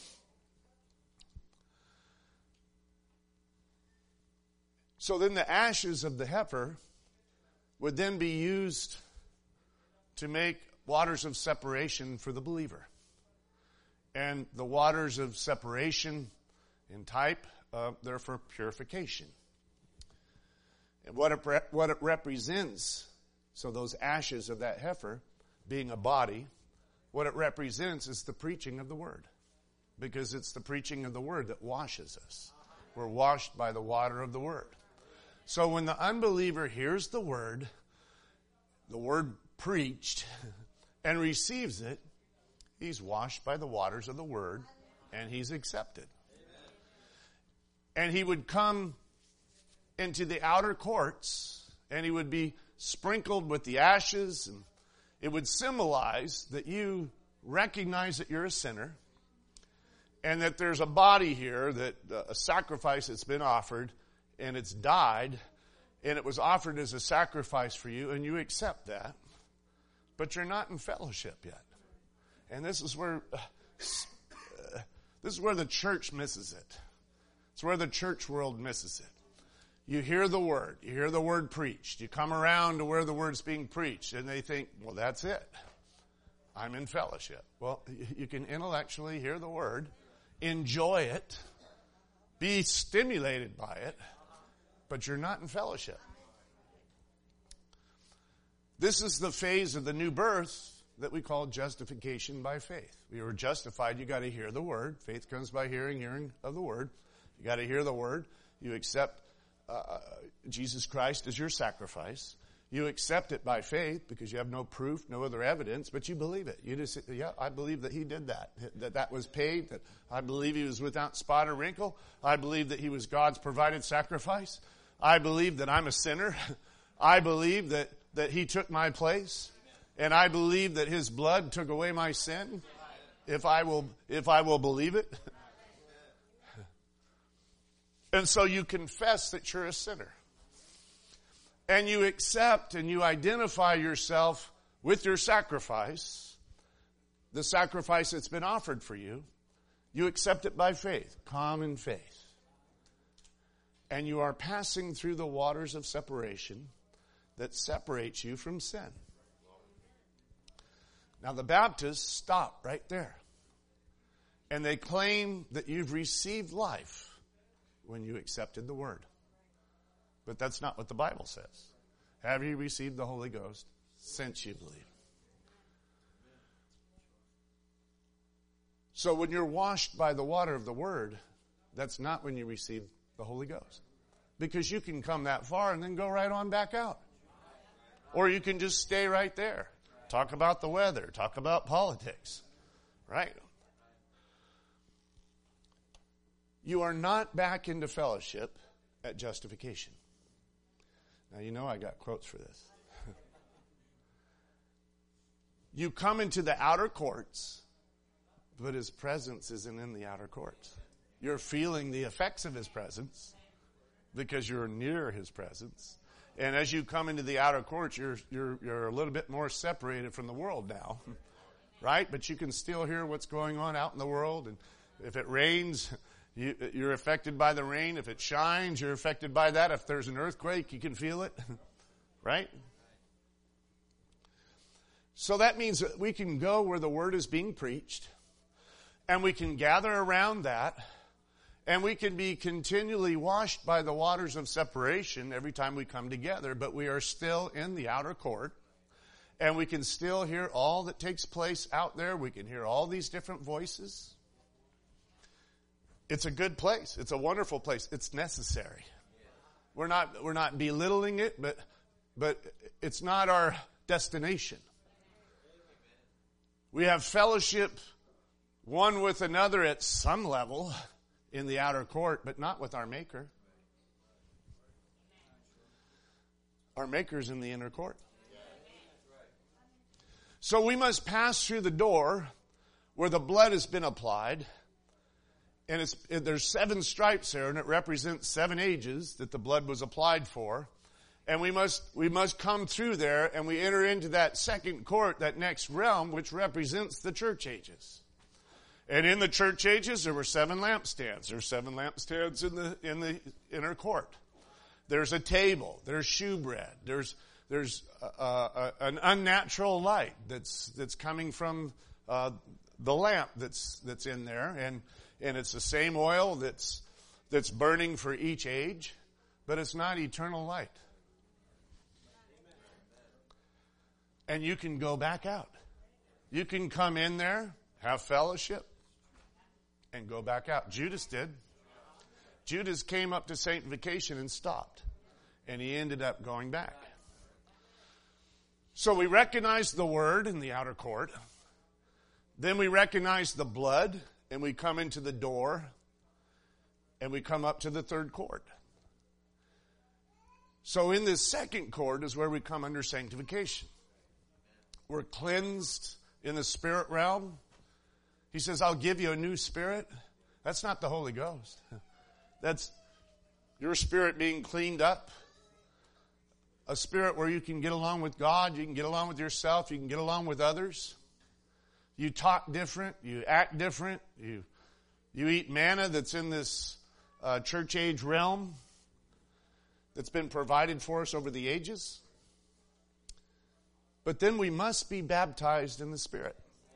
So then the ashes of the heifer would then be used to make waters of separation for the believer. And the waters of separation in type, they're for purification. And what it represents, so those ashes of that heifer being a body, what it represents is the preaching of the Word. Because it's the preaching of the Word that washes us. We're washed by the water of the Word. So when the unbeliever hears the Word preached, and receives it, he's washed by the waters of the Word, and he's accepted. And he would come into the outer courts, and he would be sprinkled with the ashes, and it would symbolize that you recognize that you're a sinner, and that there's a body here, that a sacrifice that's been offered, and it's died, and it was offered as a sacrifice for you, and you accept that, but you're not in fellowship yet. And this is where the church misses it. It's where the church world misses it. You hear the word preached. You come around to where the word's being preached, and they think, well, that's it. I'm in fellowship. Well, you can intellectually hear the word, enjoy it, be stimulated by it, but you're not in fellowship. This is the phase of the new birth that we call justification by faith. We were justified. You got to hear the word. Faith comes by hearing, hearing of the word. You got to hear the word. You accept Jesus Christ as your sacrifice. You accept it by faith because you have no proof, no other evidence, but you believe it. You just say, yeah, I believe that he did that, that was paid, that I believe he was without spot or wrinkle. I believe that he was God's provided sacrifice. I believe that I'm a sinner. I believe that he took my place. And I believe that his blood took away my sin. If I will believe it. And so you confess that you're a sinner. And you accept and you identify yourself with your sacrifice, the sacrifice that's been offered for you. You accept it by faith, common faith. And you are passing through the waters of separation that separates you from sin. Now the Baptists stop right there. And they claim that you've received life when you accepted the word. But that's not what the Bible says. Have you received the Holy Ghost since you believe? So when you're washed by the water of the word, that's not when you receive the Holy Ghost. Because you can come that far and then go right on back out. Or you can just stay right there. Talk about the weather. Talk about politics. Right? You are not back into fellowship at justification. Now, you know I got quotes for this. You come into the outer courts, but his presence isn't in the outer courts. You're feeling the effects of his presence because you're near his presence. And as you come into the outer courts, you're a little bit more separated from the world now. Right? But you can still hear what's going on out in the world. And if it rains, you're affected by the rain. If it shines, you're affected by that. If there's an earthquake, you can feel it. Right? So that means that we can go where the word is being preached. And we can gather around that. And we can be continually washed by the waters of separation every time we come together. But we are still in the outer court. And we can still hear all that takes place out there. We can hear all these different voices. It's a good place. It's a wonderful place. It's necessary. We're not belittling it, but it's not our destination. We have fellowship one with another at some level in the outer court, but not with our Maker. Our Maker's in the inner court. So we must pass through the door where the blood has been applied. And there's 7 stripes there, and it represents 7 ages that the blood was applied for. And we must come through there, and we enter into that second court, that next realm, which represents the church ages. And in the church ages, there were 7 lampstands. There's 7 lampstands in the inner court. There's a table. There's shewbread. There's an unnatural light that's coming from the lamp that's in there, and it's the same oil that's burning for each age, but it's not eternal light. And you can go back out. You can come in there, have fellowship, and go back out. Judas did. Judas came up to sanctification and stopped. And he ended up going back. So we recognize the word in the outer court. Then we recognize the blood, and we come into the door, and we come up to the third court. So in this second court is where we come under sanctification. We're cleansed in the spirit realm. He says, I'll give you a new spirit. That's not the Holy Ghost. That's your spirit being cleaned up. A spirit where you can get along with God, you can get along with yourself, you can get along with others. You talk different, you act different, you eat manna that's in this church age realm that's been provided for us over the ages. But then we must be baptized in the Spirit.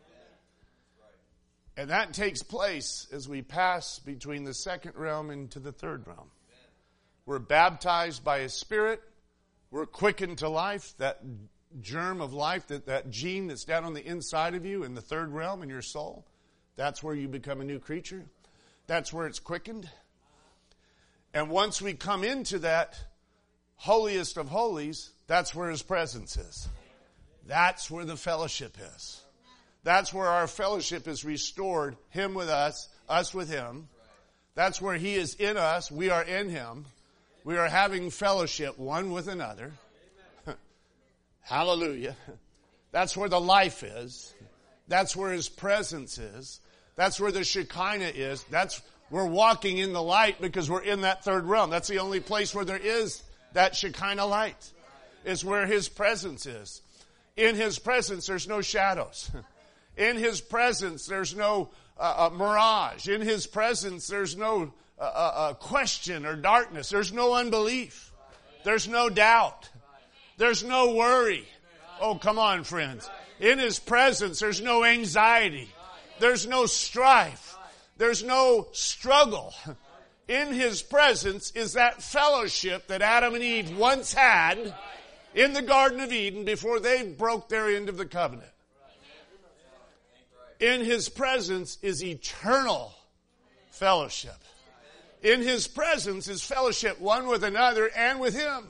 And that takes place as we pass between the second realm into the third realm. We're baptized by His Spirit. We're quickened to life. That germ of life, that gene that's down on the inside of you in the third realm in your soul, that's where you become a new creature. That's where it's quickened. And once we come into that holiest of holies, that's where His presence is. That's where the fellowship is. That's where our fellowship is restored, Him with us with Him. That's where He is in us, we are in Him. We are having fellowship one with another. Hallelujah. That's where the life is. That's where His presence is. That's where the Shekinah is. We're walking in the light because we're in that third realm. That's the only place where there is that Shekinah light. Is where His presence is. In His presence, there's no shadows. In His presence, there's no mirage. In His presence, there's no question or darkness. There's no unbelief. There's no doubt. There's no worry. Oh, come on, friends. In His presence, there's no anxiety. There's no strife. There's no struggle. In His presence is that fellowship that Adam and Eve once had in the Garden of Eden before they broke their end of the covenant. In His presence is eternal fellowship. In His presence is fellowship one with another and with Him.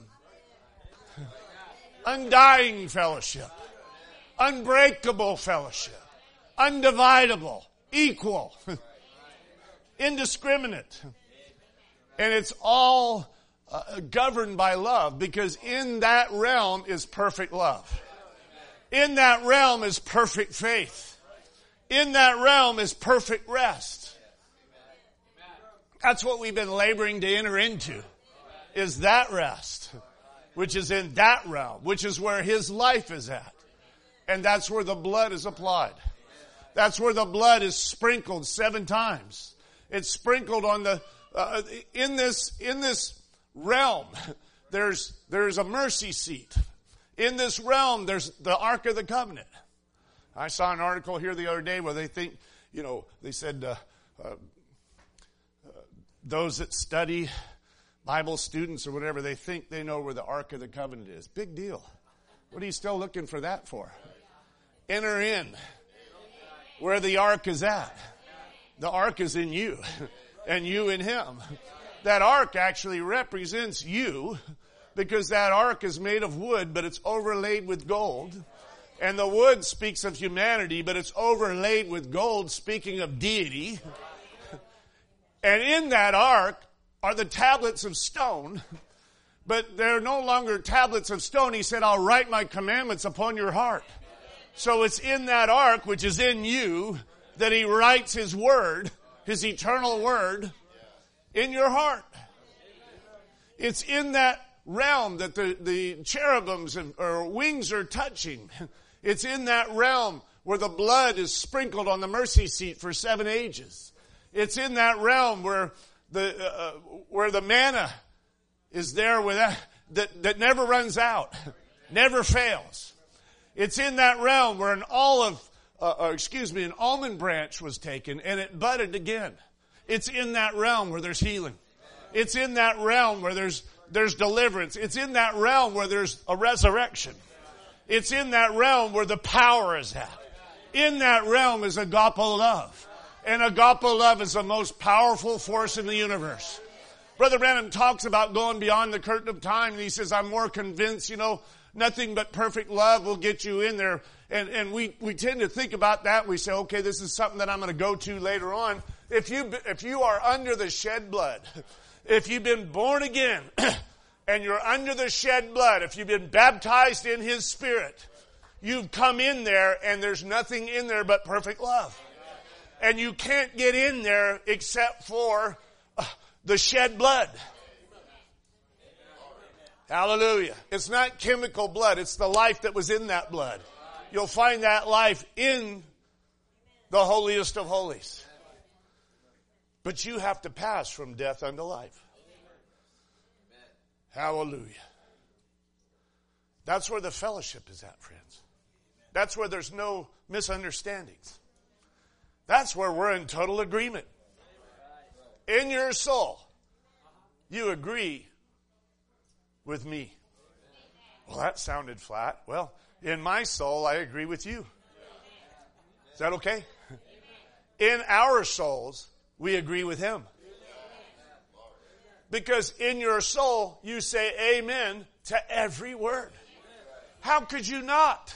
Undying fellowship. Unbreakable fellowship. Undividable. Equal. Indiscriminate. And it's all governed by love, because in that realm is perfect love. In that realm is perfect faith. In that realm is perfect rest. That's what we've been laboring to enter into, is that rest, which is in that realm, which is where His life is at. And that's where the blood is applied. That's where the blood is sprinkled 7 times. It's sprinkled on the, in this realm, there's a mercy seat. In this realm, there's the Ark of the Covenant. I saw an article here the other day where they think, they said, those that study, Bible students or whatever, they think they know where the Ark of the Covenant is. Big deal. What are you still looking for that for? Enter in where the Ark is at. The Ark is in you and you in Him. That Ark actually represents you, because that Ark is made of wood, but it's overlaid with gold. And the wood speaks of humanity, but it's overlaid with gold, speaking of deity. And in that Ark are the tablets of stone, but they're no longer tablets of stone. He said, I'll write my commandments upon your heart. So it's in that Ark, which is in you, that He writes His word, His eternal word, in your heart. It's in that realm that the cherubims or wings are touching. It's in that realm where the blood is sprinkled on the mercy seat for 7 ages. It's in that realm where the manna is there that never runs out, never fails. It's in that realm where an almond branch was taken and it budded again. It's in that realm where there's healing. It's in that realm where there's deliverance. It's in that realm where there's a resurrection. It's in that realm where the power is at. In that realm is agape love. And agape love is the most powerful force in the universe. Brother Branham talks about going beyond the curtain of time, and he says, I'm more convinced, nothing but perfect love will get you in there. And we tend to think about that. We say, okay, this is something that I'm going to go to later on. If you are under the shed blood, if you've been born again, and you're under the shed blood, if you've been baptized in His Spirit, you've come in there and there's nothing in there but perfect love. And you can't get in there except for the shed blood. Hallelujah. It's not chemical blood. It's the life that was in that blood. You'll find that life in the holiest of holies. But you have to pass from death unto life. Hallelujah. That's where the fellowship is at, friends. That's where there's no misunderstandings. That's where we're in total agreement. In your soul, you agree with me. Well, that sounded flat. Well, In my soul, I agree with you. Is that okay? In our souls, we agree with him. Because in your soul, you say amen to every word. How could you not?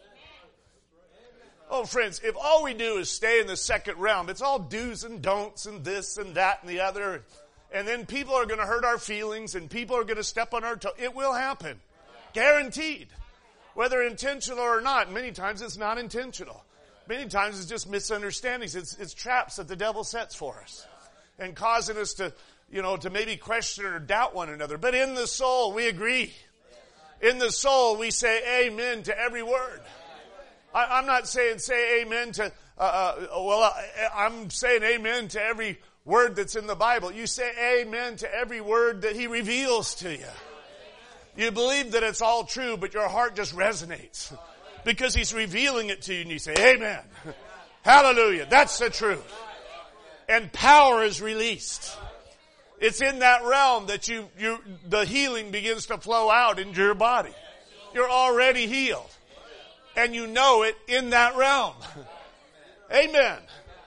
Oh, friends, if all we do is stay in the second realm, it's all do's and don'ts and this and that and the other. And then people are going to hurt our feelings and people are going to step on our toes. It will happen. Guaranteed. Whether intentional or not. Many times it's not intentional. Many times it's just misunderstandings. It's traps that the devil sets for us. And causing us to, to maybe question or doubt one another. But in the soul, we agree. In the soul, we say amen to every word. I'm not saying say amen to, I'm saying amen to every word that's in the Bible. You say amen to every word that he reveals to you. You believe that it's all true, but your heart just resonates. Because he's revealing it to you and you say, amen. Hallelujah. That's the truth. And power is released. It's in that realm that the healing begins to flow out into your body. You're already healed. And you know it in that realm. Amen.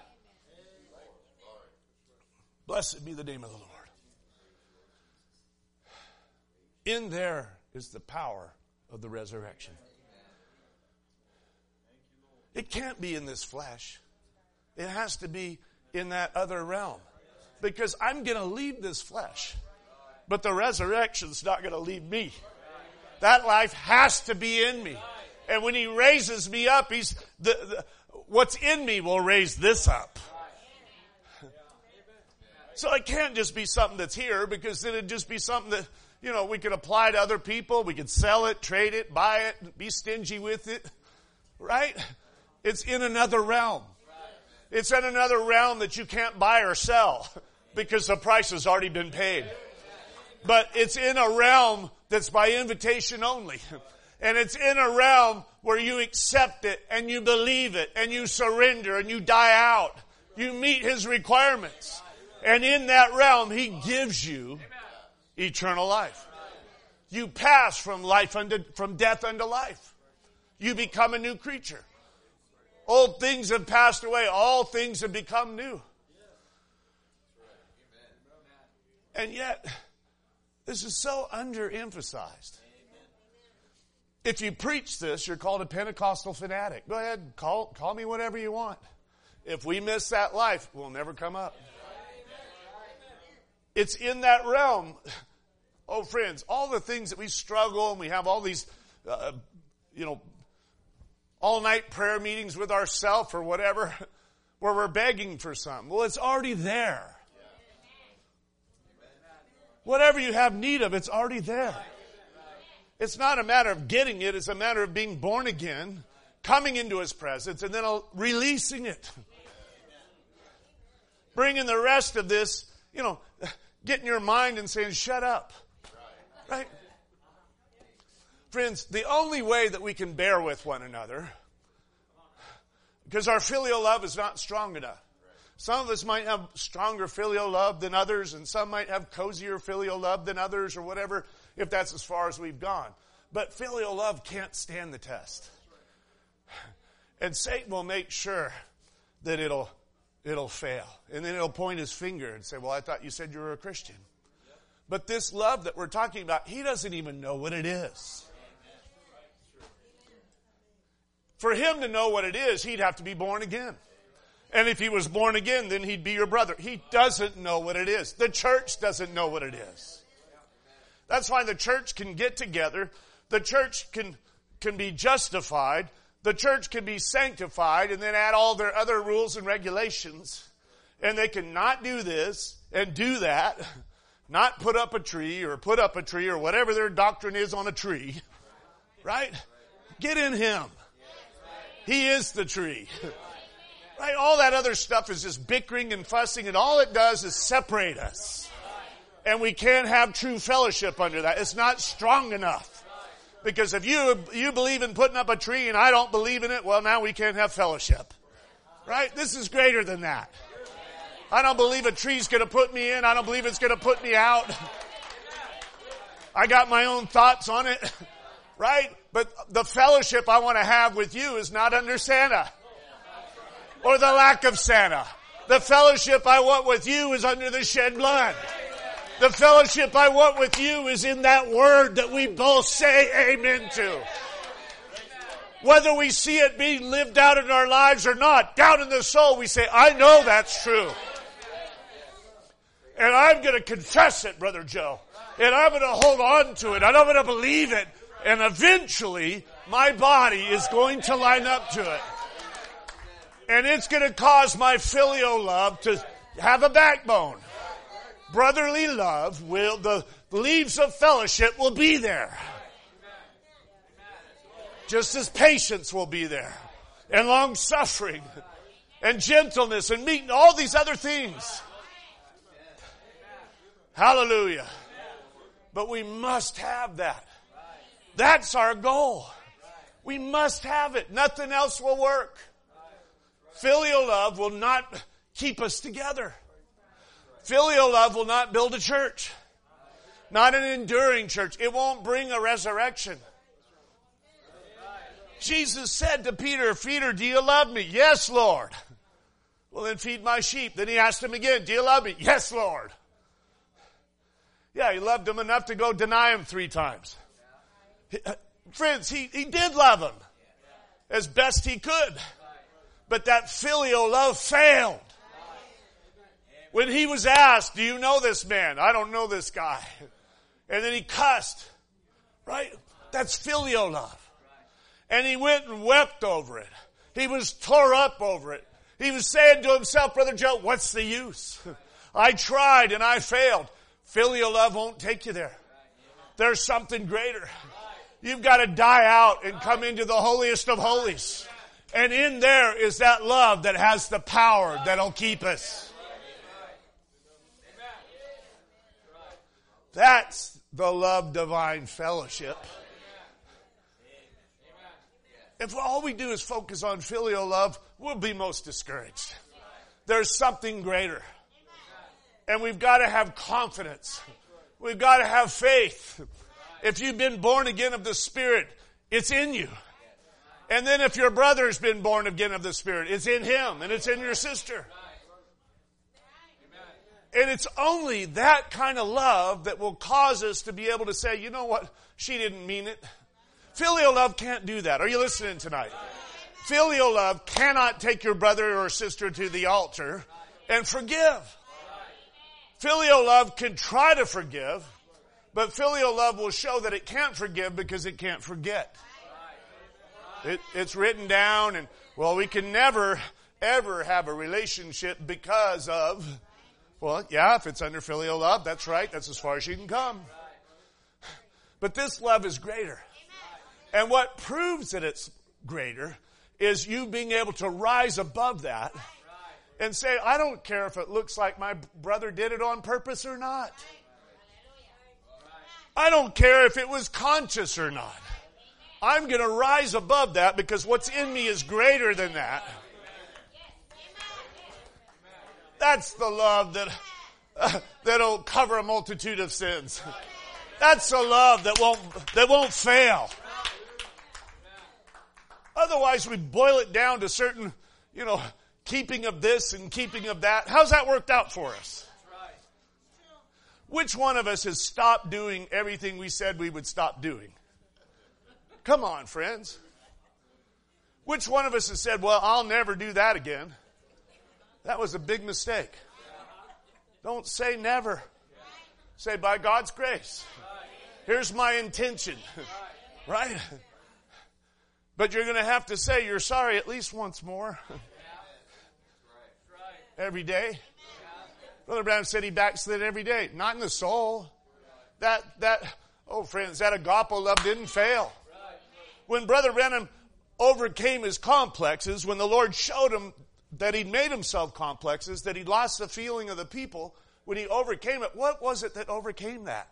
Blessed be the name of the Lord. In there is the power of the resurrection. It can't be in this flesh. It has to be in that other realm. Because I'm going to leave this flesh. But the resurrection's not going to leave me. That life has to be in me. And when he raises me up, what's in me will raise this up. So it can't just be something that's here, because then it'd just be something that, we could apply to other people. We could sell it, trade it, buy it, be stingy with it. Right? It's in another realm. It's in another realm that you can't buy or sell because the price has already been paid. But it's in a realm that's by invitation only. And it's in a realm where you accept it and you believe it and you surrender and you die out. You meet his requirements. And in that realm, he gives you eternal life. You pass from death unto life. You become a new creature. Old things have passed away. All things have become new. And yet, this is so underemphasized. If you preach this, you're called a Pentecostal fanatic. Go ahead, call me whatever you want. If we miss that life, we'll never come up. It's in that realm. Oh, friends, all the things that we struggle and we have all these, all-night prayer meetings with ourselves or whatever, where we're begging for something. Well, it's already there. Whatever you have need of, it's already there. It's not a matter of getting it. It's a matter of being born again, coming into his presence, and then releasing it. Bringing the rest of this, getting your mind and saying, shut up. Right? Friends, the only way that we can bear with one another, because our filial love is not strong enough. Some of us might have stronger filial love than others, and some might have cozier filial love than others, or whatever, if that's as far as we've gone. But filial love can't stand the test. And Satan will make sure that it'll fail. And then he'll point his finger and say, well, I thought you said you were a Christian. But this love that we're talking about, he doesn't even know what it is. For him to know what it is, he'd have to be born again. And if he was born again, then he'd be your brother. He doesn't know what it is. The church doesn't know what it is. That's why the church can get together. The church can be justified. The church can be sanctified and then add all their other rules and regulations. And they can not do this and do that. Not put up a tree or whatever their doctrine is on a tree. Right? Get in him. He is the tree. Right? All that other stuff is just bickering and fussing, and all it does is separate us. And we can't have true fellowship under that. It's not strong enough. Because if you believe in putting up a tree and I don't believe in it, well, now we can't have fellowship. Right? This is greater than that. I don't believe a tree's going to put me in. I don't believe it's going to put me out. I got my own thoughts on it. Right? But the fellowship I want to have with you is not under Santa. Or the lack of Santa. The fellowship I want with you is under the shed blood. The fellowship I want with you is in that word that we both say amen to. Whether we see it being lived out in our lives or not, down in the soul we say, I know that's true. And I'm going to confess it, Brother Joe. And I'm going to hold on to it. And I'm going to believe it. And eventually, my body is going to line up to it. And it's going to cause my filial love to have a backbone. Brotherly love will, the leaves of fellowship will be there. Just as patience will be there. And long suffering. And gentleness and meekness. All these other things. Hallelujah. But we must have that. That's our goal. We must have it. Nothing else will work. Filial love will not keep us together. Filial love will not build a church. Not an enduring church. It won't bring a resurrection. Jesus said to Peter, Peter, do you love me? Yes, Lord. Well, then feed my sheep. Then he asked him again, do you love me? Yes, Lord. Yeah, he loved him enough to go deny him 3 times. Friends, he did love him as best he could. But that filial love failed. When he was asked, do you know this man? I don't know this guy. And then he cussed. Right? That's filial love. And he went and wept over it. He was tore up over it. He was saying to himself, Brother Joe, what's the use? I tried and I failed. Filial love won't take you there. There's something greater. You've got to die out and come into the holiest of holies. And in there is that love that has the power that'll keep us. That's the love divine fellowship. If all we do is focus on filial love, we'll be most discouraged. There's something greater. And we've got to have confidence. We've got to have faith. If you've been born again of the Spirit, it's in you. And then if your brother's been born again of the Spirit, it's in him and it's in your sister. And it's only that kind of love that will cause us to be able to say, you know what, she didn't mean it. Filial love can't do that. Are you listening tonight? Filial love cannot take your brother or sister to the altar and forgive. Filial love can try to forgive, but filial love will show that it can't forgive because it can't forget. It's written down, and well, we can never, ever have a relationship because of, well, yeah, if it's under filial love, that's right. That's as far as you can come. But this love is greater. And what proves that it's greater is you being able to rise above that and say, I don't care if it looks like my brother did it on purpose or not. I don't care if it was conscious or not. I'm going to rise above that because what's in me is greater than that. That's the love that'll cover a multitude of sins. That's the love that won't fail. Otherwise, we boil it down to certain, keeping of this and keeping of that. How's that worked out for us? Which one of us has stopped doing everything we said we would stop doing? Come on, friends. Which one of us has said, well, I'll never do that again? That was a big mistake. Don't say never. Say, by God's grace, here's my intention. Right? But you're going to have to say you're sorry at least once more. Every day. Brother Branham said he backslid every day. Not in the soul. Friends, that agape love didn't fail. When Brother Branham overcame his complexes, when the Lord showed him that he'd made himself complexes, that he'd lost the feeling of the people, when he overcame it, what was it that overcame that?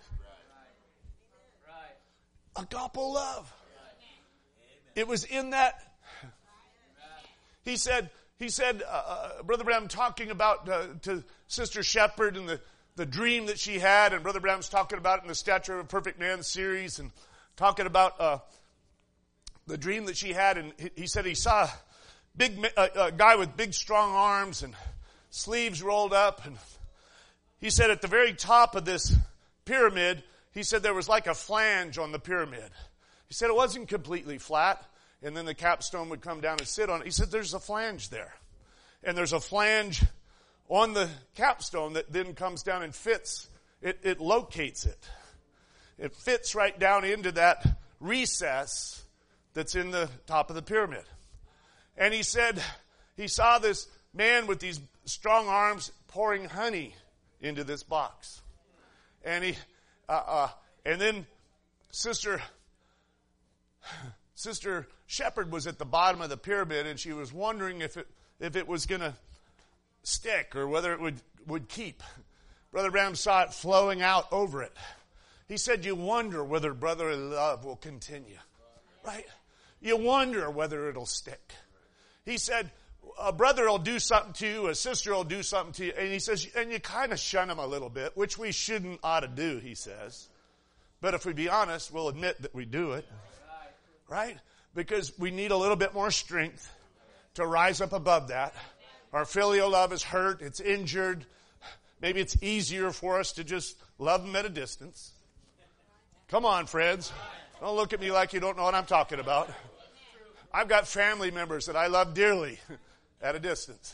Agape love. It was in that. He said, Brother Branham talking about to Sister Shepherd and the dream that she had, and Brother Branham's talking about it in the Stature of a Perfect Man series, and talking about the dream that she had, and he said he saw a guy with big strong arms and sleeves rolled up, and he said at the very top of this pyramid, he said there was like a flange on the pyramid. He said it wasn't completely flat, and then the capstone would come down and sit on it. He said there's a flange there. And there's a flange on the capstone that then comes down and fits. It locates it. It fits right down into that recess that's in the top of the pyramid. And he said he saw this man with these strong arms pouring honey into this box. And and then Sister Shepherd was at the bottom of the pyramid, and she was wondering if it was going to stick or whether it would keep. Brother Branham saw it flowing out over it. He said, you wonder whether brotherly love will continue. Right? You wonder whether it'll stick. He said, a brother will do something to you, a sister will do something to you, and he says, and you kind of shun them a little bit, which we shouldn't ought to do, he says. But if we be honest, we'll admit that we do it. Right? Because we need a little bit more strength to rise up above that. Our filial love is hurt, it's injured. Maybe it's easier for us to just love them at a distance. Come on, friends. Don't look at me like you don't know what I'm talking about. I've got family members that I love dearly at a distance.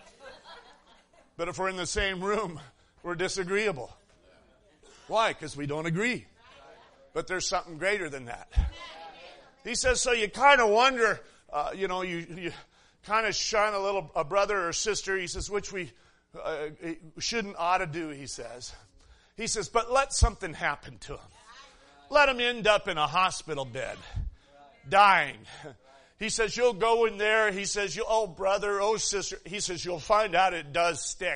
But if we're in the same room, we're disagreeable. Why? Because we don't agree. But there's something greater than that. He says, so you kind of wonder, you kind of shun a brother or sister. He says, which we shouldn't ought to do, he says. He says, but let something happen to him. Let him end up in a hospital bed, dying. He says, you'll go in there. He says, oh brother, oh sister. He says, you'll find out it does stick.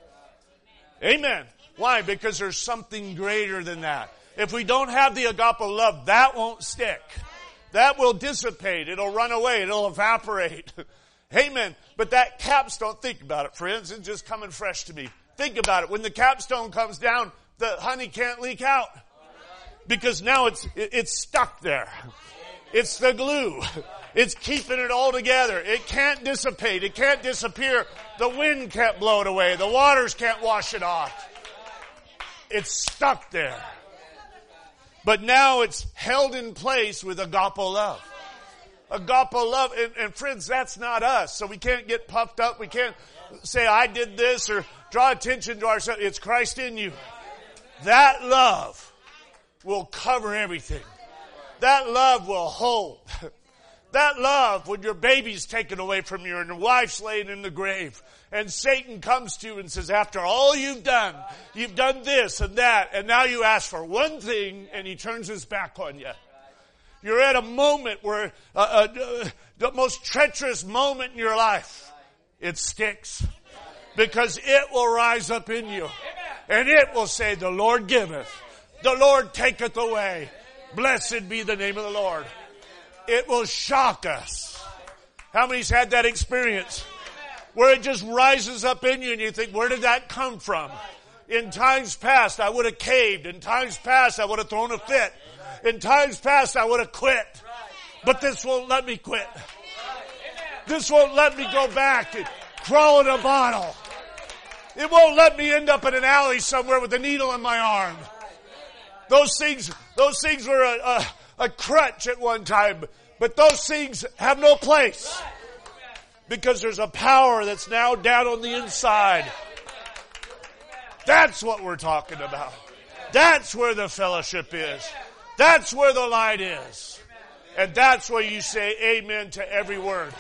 Amen. Why? Because there's something greater than that. If we don't have the agape love, that won't stick. That will dissipate. It'll run away. It'll evaporate. Amen. But that capstone, think about it, friends. It's just coming fresh to me. Think about it. When the capstone comes down, the honey can't leak out. Because now it's stuck there. It's the glue. It's keeping it all together. It can't dissipate. It can't disappear. The wind can't blow it away. The waters can't wash it off. It's stuck there. But now it's held in place with agape love. Agape love, and friends, that's not us. So we can't get puffed up. We can't say, I did this, or draw attention to ourselves. It's Christ in you. That love will cover everything. That love will hold. That love, when your baby's taken away from you and your wife's laying in the grave, and Satan comes to you and says, after all you've done this and that, and now you ask for one thing, and he turns his back on you. You're at a moment where, the most treacherous moment in your life, it sticks. Because it will rise up in you. And it will say, the Lord giveth. The Lord taketh away. Blessed be the name of the Lord. It will shock us. How many's had that experience? Where it just rises up in you and you think, where did that come from? In times past, I would have caved. In times past, I would have thrown a fit. In times past, I would have quit. But this won't let me quit. This won't let me go back and crawl in a bottle. It won't let me end up in an alley somewhere with a needle in my arm. Those things were a crutch at one time, but those things have no place. Because there's a power that's now down on the inside. That's what we're talking about. That's where the fellowship is. That's where the light is. And that's where you say amen to every word.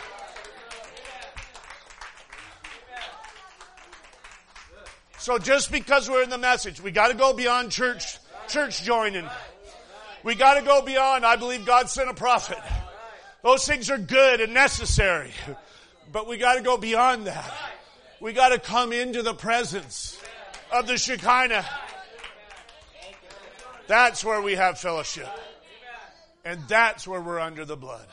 So just because we're in the message, we got to go beyond church joining. We got to go beyond, I believe God sent a prophet. Those things are good and necessary. But we got to go beyond that. We got to come into the presence of the Shekinah. That's where we have fellowship. And that's where we're under the blood.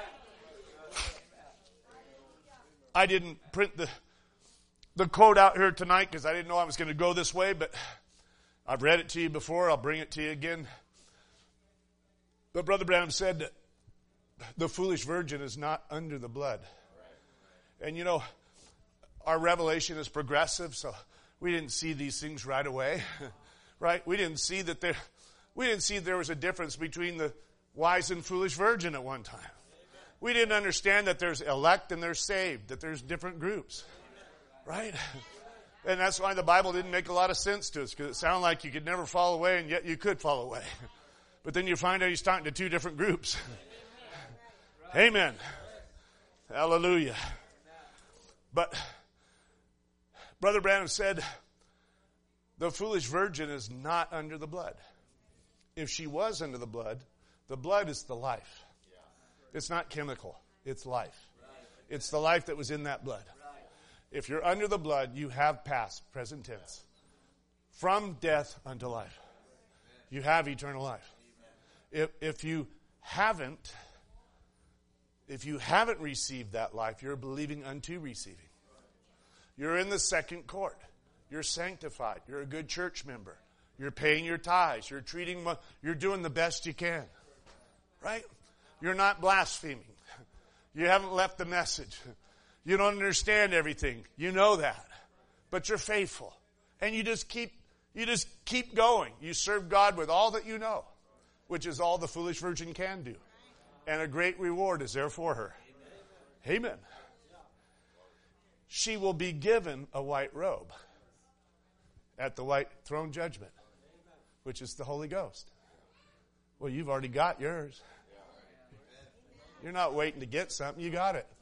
I didn't print the quote out here tonight because I didn't know I was going to go this way, but I've read it to you before. I'll bring it to you again. But Brother Branham said that the foolish virgin is not under the blood. And you know, our revelation is progressive, so we didn't see these things right away. Right? We didn't see there was a difference between the wise and foolish virgin at one time. We didn't understand that there's elect and there's saved, that there's different groups. Right? And that's why the Bible didn't make a lot of sense to us, because it sounded like you could never fall away, and yet you could fall away. But then you find out he's talking to two different groups. Amen. Hallelujah. But Brother Branham said, the foolish virgin is not under the blood. If she was under the blood is the life. It's not chemical. It's life. It's the life that was in that blood. If you're under the blood, you have passed, present tense, from death unto life. You have eternal life. If you haven't received that life, you're believing unto receiving. You're in the second court. You're sanctified. You're a good church member. You're paying your tithes. You're doing the best you can. Right? You're not blaspheming. You haven't left the message. You don't understand everything. You know that. But you're faithful. And you just keep going. You serve God with all that you know, which is all the foolish virgin can do. And a great reward is there for her. Amen. She will be given a white robe at the white throne judgment, which is the Holy Ghost. Well, you've already got yours. You're not waiting to get something. You got it.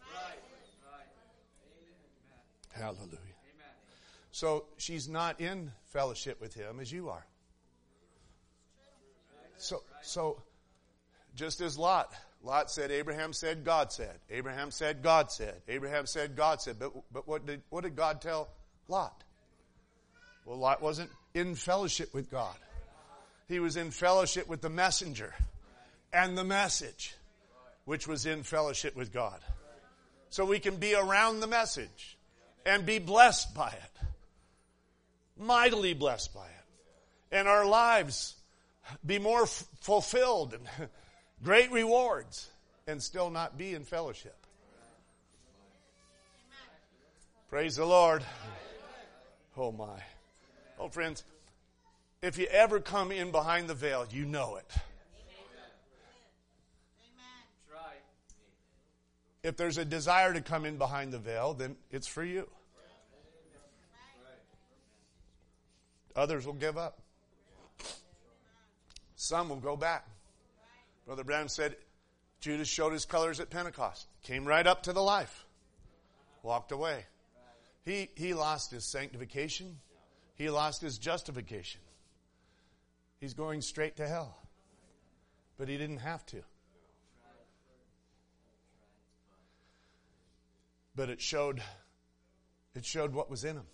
Hallelujah. So she's not in fellowship with him as you are. So just as Lot said, Abraham said, God said. Abraham said, God said. Abraham said, God said. But what did God tell Lot? Well, Lot wasn't in fellowship with God. He was in fellowship with the messenger and the message, which was in fellowship with God. So we can be around the message and be blessed by it. Mightily blessed by it. And our lives be more fulfilled and great rewards, and still not be in fellowship. Praise the Lord. Oh my. Oh friends, if you ever come in behind the veil, you know it. If there's a desire to come in behind the veil, then it's for you. Others will give up. Some will go back. Brother Branham said, Judas showed his colors at Pentecost. Came right up to the life. Walked away. He lost his sanctification. He lost his justification. He's going straight to hell. But he didn't have to. But it showed what was in him.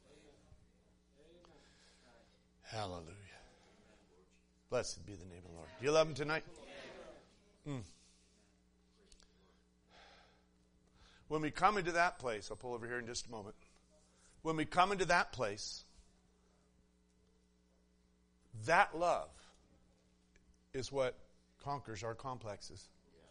Hallelujah. Blessed be the name of the Lord. Do you love him tonight? When we come into that place, I'll pull over here in just a moment. When we come into that place, that love is what conquers our complexes.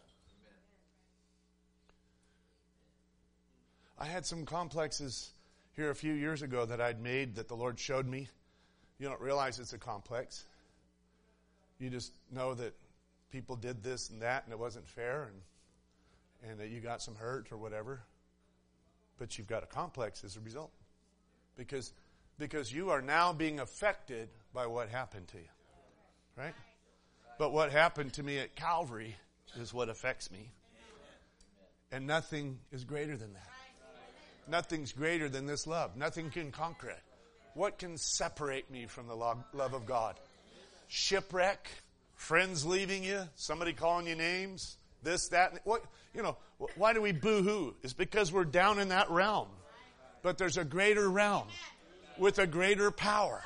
I had some complexes here a few years ago that I'd made that the Lord showed me. You don't realize it's a complex. You just know that people did this and that and it wasn't fair and that you got some hurt or whatever. But you've got a complex as a result. Because you are now being affected by what happened to you. Right? But what happened to me at Calvary is what affects me. And nothing is greater than that. Nothing's greater than this love. Nothing can conquer it. What can separate me from the love of God? Shipwreck, friends leaving you, somebody calling you names, this, that. What, why do we boo-hoo? It's because we're down in that realm. But there's a greater realm with a greater power.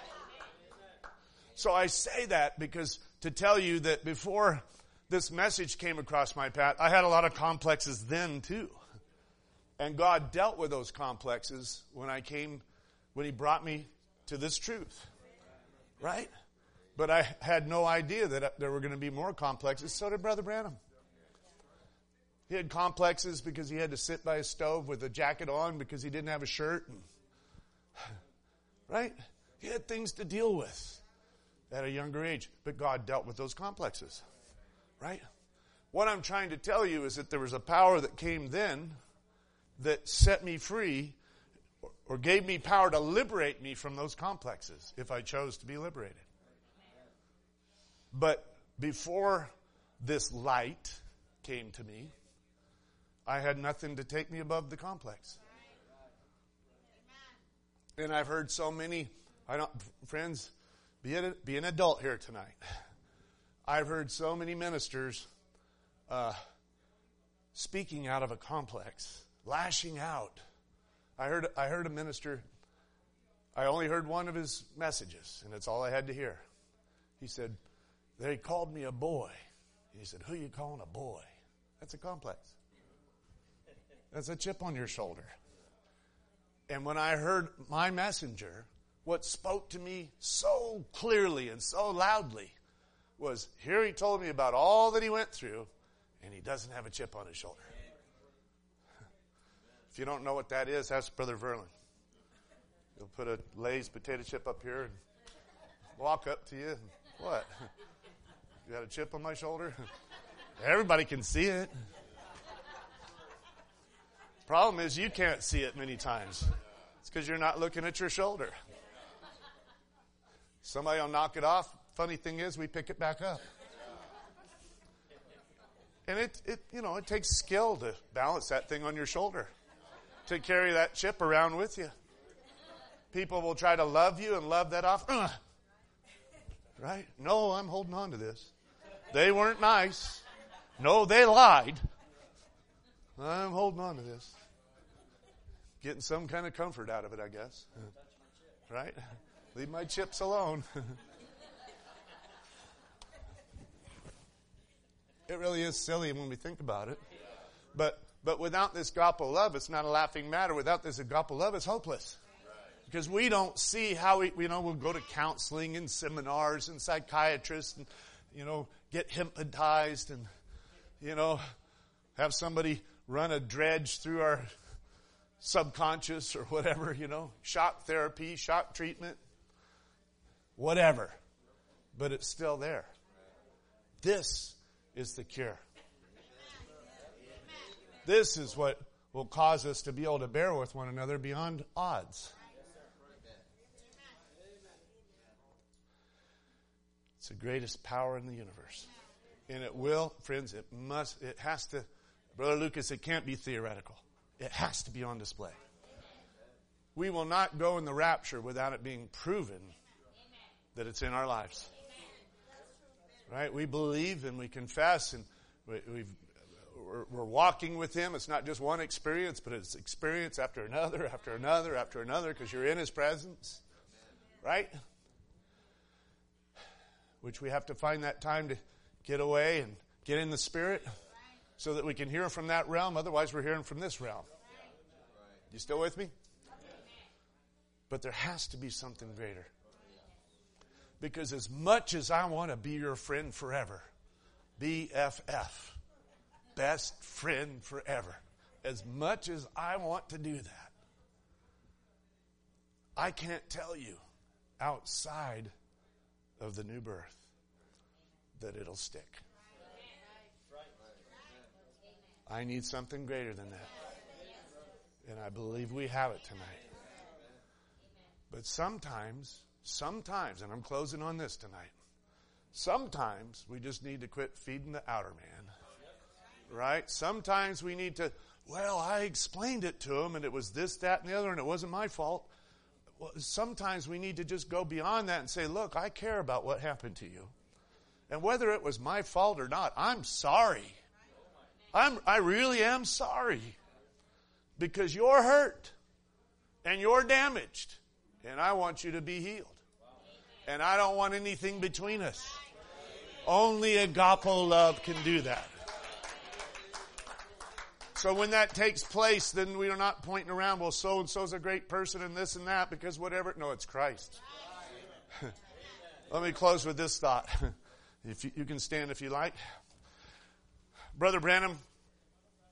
So I say that because to tell you that before this message came across my path, I had a lot of complexes then too. And God dealt with those complexes when He brought me to this truth. Right? But I had no idea that there were going to be more complexes. So did Brother Branham. He had complexes because he had to sit by a stove with a jacket on because he didn't have a shirt. Right? He had things to deal with at a younger age. But God dealt with those complexes. Right? What I'm trying to tell you is that there was a power that came then that set me free or gave me power to liberate me from those complexes if I chose to be liberated. But before this light came to me, I had nothing to take me above the complex. And I've heard so many, friends, be an adult here tonight. I've heard so many ministers speaking out of a complex, lashing out. I heard a minister, I only heard one of his messages, and it's all I had to hear. He said, they called me a boy. He said, who you calling a boy? That's a complex. That's a chip on your shoulder. And when I heard my messenger, what spoke to me so clearly and so loudly was, here he told me about all that he went through, and he doesn't have a chip on his shoulder. If you don't know what that is, ask Brother Verlin. He'll put a Lay's potato chip up here and walk up to you. And, what? You got a chip on my shoulder? Everybody can see it. Problem is you can't see it many times. It's because you're not looking at your shoulder. Somebody will knock it off. Funny thing is, we pick it back up. And it takes skill to balance that thing on your shoulder, to carry that chip around with you. People will try to love you and love that off. Right? No, I'm holding on to this. They weren't nice. No, they lied. I'm holding on to this. Getting some kind of comfort out of it, I guess. Right? Leave my chips alone. It really is silly when we think about it. But without this agape love, it's not a laughing matter. Without this agape love, it's hopeless. Because we don't see how we'll go to counseling and seminars and psychiatrists and, get hypnotized and, have somebody run a dredge through our subconscious or whatever, shock therapy, shock treatment, whatever. But it's still there. This is the cure. This is what will cause us to be able to bear with one another beyond odds. It's the greatest power in the universe. And it will, friends, it has to, Brother Lucas, it can't be theoretical. It has to be on display. We will not go in the rapture without it being proven that it's in our lives. Right? We believe and we confess and we're walking with Him. It's not just one experience, but it's experience after another, after another, after another, because you're in His presence. Right? Which we have to find that time to get away and get in the Spirit so that we can hear from that realm. Otherwise, we're hearing from this realm. You still with me? But there has to be something greater. Because as much as I want to be your friend forever, BFF, best friend forever, as much as I want to do that, I can't tell you outside of the new birth that it'll stick. I need something greater than that. And I believe we have it tonight. But sometimes, and I'm closing on this tonight, sometimes we just need to quit feeding the outer man. Right? Sometimes we need to, I explained it to him and it was this, that, and the other and it wasn't my fault. Well, sometimes we need to just go beyond that and say, look, I care about what happened to you. And whether it was my fault or not, I'm sorry. I really am sorry. Because you're hurt. And you're damaged. And I want you to be healed. And I don't want anything between us. Only agape love can do that. So when that takes place, then we are not pointing around, well, so-and-so's a great person and this and that because whatever. No, it's Christ. Let me close with this thought. If you can stand if you like. Brother Branham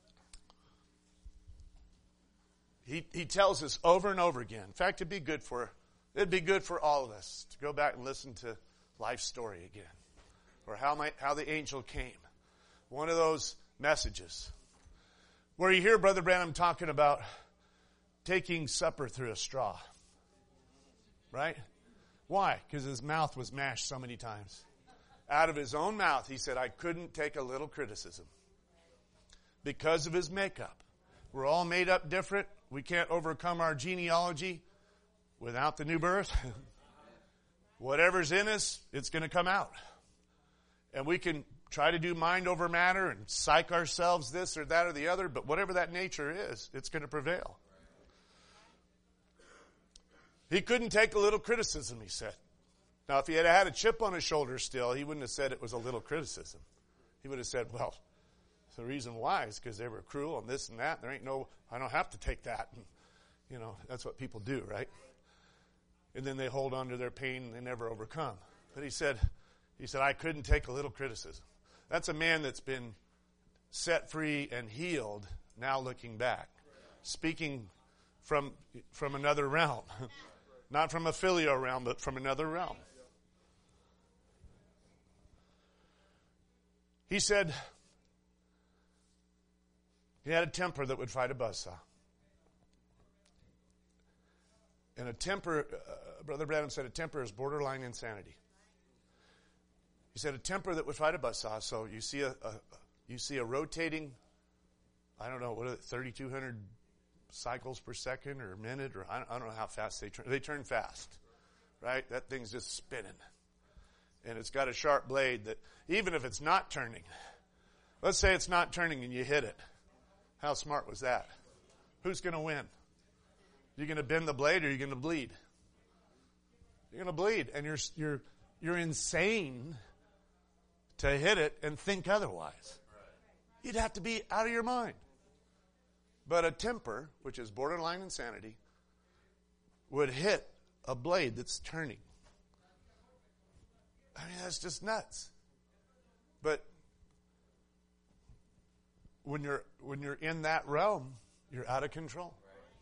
He tells us over and over again. In fact, it'd be good for all of us to go back and listen to life's story again, or how the angel came. One of those messages where you hear Brother Branham talking about taking supper through a straw. Right? Why? Because his mouth was mashed so many times. Out of his own mouth, he said, I couldn't take a little criticism because of his makeup. We're all made up different. We can't overcome our genealogy without the new birth. Whatever's in us, it's going to come out. And we can try to do mind over matter and psych ourselves this or that or the other, but whatever that nature is, it's going to prevail. He couldn't take a little criticism, he said. Now, if he had had a chip on his shoulder still, he wouldn't have said it was a little criticism. He would have said, well, the reason why is because they were cruel and this and that. I don't have to take that. And, that's what people do, right? And then they hold on to their pain and they never overcome. But he said, I couldn't take a little criticism. That's a man that's been set free and healed, now looking back. Speaking from another realm. Not from a filial realm, but from another realm. He said he had a temper that would fight a buzzsaw. And a temper, Brother Branham said, a temper is borderline insanity. He said a temper that would fight a buzzsaw. So you see a rotating, I don't know, what are it, 3,200 cycles per second or minute, or I don't know how fast they turn. They turn fast, right? That thing's just spinning. And it's got a sharp blade that, even if it's not turning, let's say it's not turning and you hit it. How smart was that? Who's going to win? You're going to bend the blade or you're going to bleed? You're going to bleed. And you're insane to hit it and think otherwise. You'd have to be out of your mind. But a temper, which is borderline insanity, would hit a blade that's turning. I mean, that's just nuts. But when you're in that realm, you're out of control.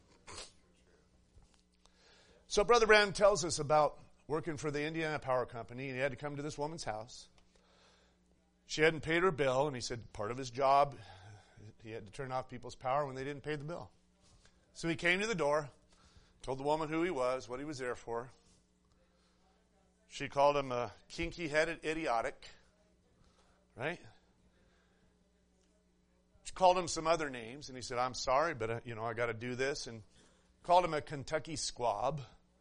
So Brother Branham tells us about working for the Indiana Power Company, and he had to come to this woman's house. She hadn't paid her bill, and he said part of his job, he had to turn off people's power when they didn't pay the bill. So he came to the door, told the woman who he was, what he was there for. She called him a kinky-headed idiotic, right? She called him some other names, and he said, I'm sorry, but I got to do this, and called him a Kentucky squab.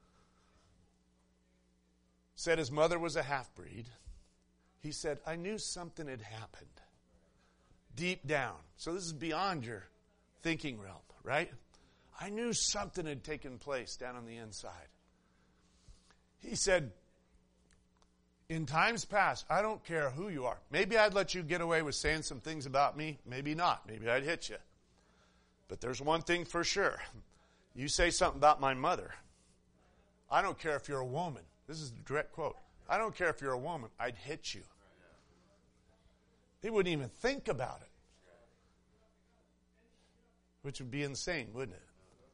Said his mother was a half-breed. He said, I knew something had happened deep down. So this is beyond your thinking realm, right? I knew something had taken place down on the inside. He said, in times past, I don't care who you are. Maybe I'd let you get away with saying some things about me. Maybe not. Maybe I'd hit you. But there's one thing for sure. You say something about my mother. I don't care if you're a woman. This is a direct quote. I don't care if you're a woman. I'd hit you. He wouldn't even think about it. Which would be insane, wouldn't it?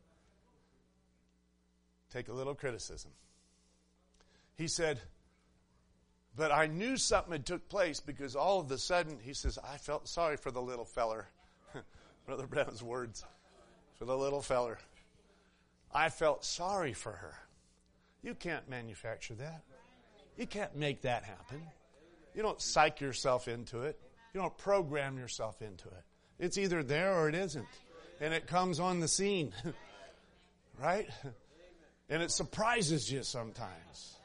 Take a little criticism. He said, but I knew something had took place because all of a sudden, he says, I felt sorry for the little feller. Brother Branham's words. For the little feller. I felt sorry for her. You can't manufacture that. You can't make that happen. You don't psych yourself into it. You don't program yourself into it. It's either there or it isn't. And it comes on the scene. Right? And it surprises you sometimes.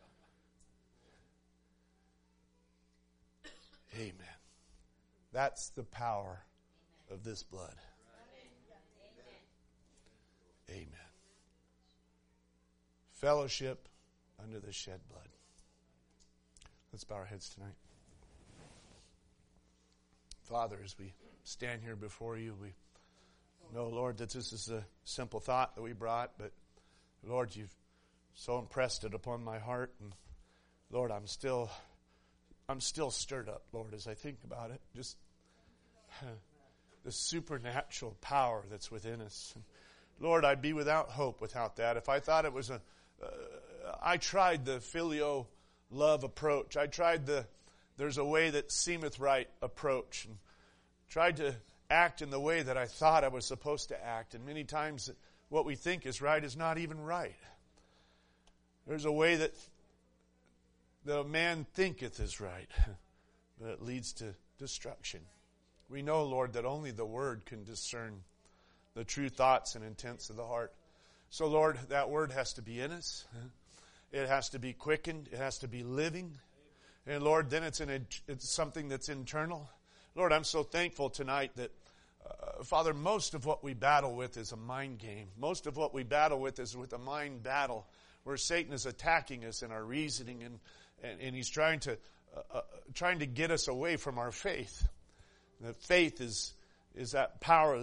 Amen. That's the power of this blood. Amen. Fellowship under the shed blood. Let's bow our heads tonight. Father, as we stand here before you, we know, Lord, that this is a simple thought that we brought, but Lord, you've so impressed it upon my heart, and Lord, I'm still stirred up, Lord, as I think about it. Just the supernatural power that's within us. Lord, I'd be without hope without that. If I thought it was I tried the filial love approach. I tried there's a way that seemeth right approach, and tried to act in the way that I thought I was supposed to act. And many times what we think is right is not even right. There's a way that the man thinketh is right, but it leads to destruction. We know, Lord, that only the Word can discern the true thoughts and intents of the heart. So, Lord, that Word has to be in us. It has to be quickened. It has to be living. And, Lord, then it's something that's internal. Lord, I'm so thankful tonight that, Father, most of what we battle with is a mind game. Most of what we battle with is with a mind battle where Satan is attacking us in our reasoning, and he's trying to get us away from our faith. That faith is that power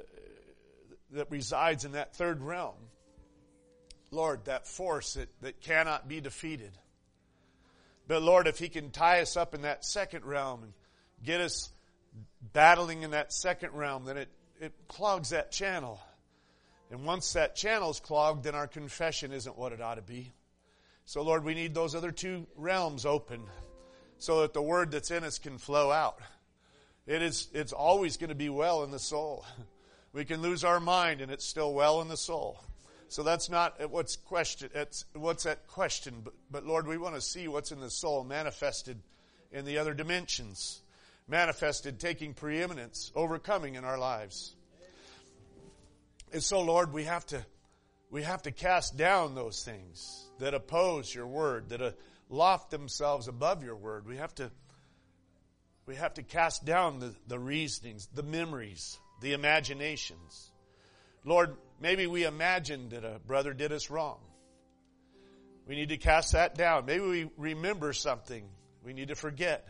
that resides in that third realm. Lord, that force that cannot be defeated. But Lord, if he can tie us up in that second realm and get us battling in that second realm, then it clogs that channel. And once that channel's clogged, then our confession isn't what it ought to be. So Lord, we need those other two realms open so that the Word that's in us can flow out. It's always going to be well in the soul. We can lose our mind and it's still well in the soul. So that's not what's question. It's what's at question. But Lord, we want to see what's in the soul manifested in the other dimensions, manifested, taking preeminence, overcoming in our lives. And so, Lord, we have to cast down those things that oppose your word, that loft themselves above your word. We have to cast down the reasonings, the memories, the imaginations. Lord, maybe we imagined that a brother did us wrong. We need to cast that down. Maybe we remember something we need to forget.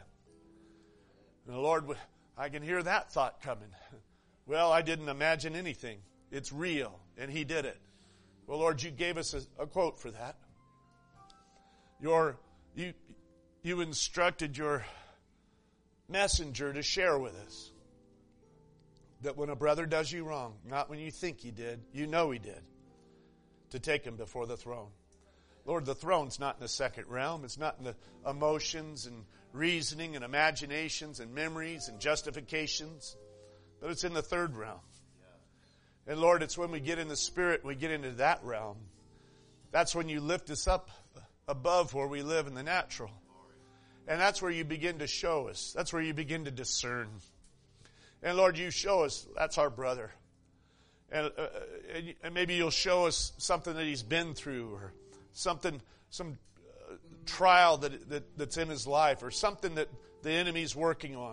And Lord, I can hear that thought coming. Well, I didn't imagine anything. It's real, and He did it. Well, Lord, you gave us a quote for that. You instructed your messenger to share with us that when a brother does you wrong, not when you think he did, you know he did, to take him before the throne. Lord, the throne's not in the second realm. It's not in the emotions and reasoning and imaginations and memories and justifications, but it's in the third realm. And Lord, it's when we get in the Spirit, we get into that realm. That's when you lift us up above where we live in the natural. And that's where you begin to show us. That's where you begin to discern. And Lord, you show us that's our brother. And maybe you'll show us something that he's been through, or some trial that's in his life, or something that the enemy's working on.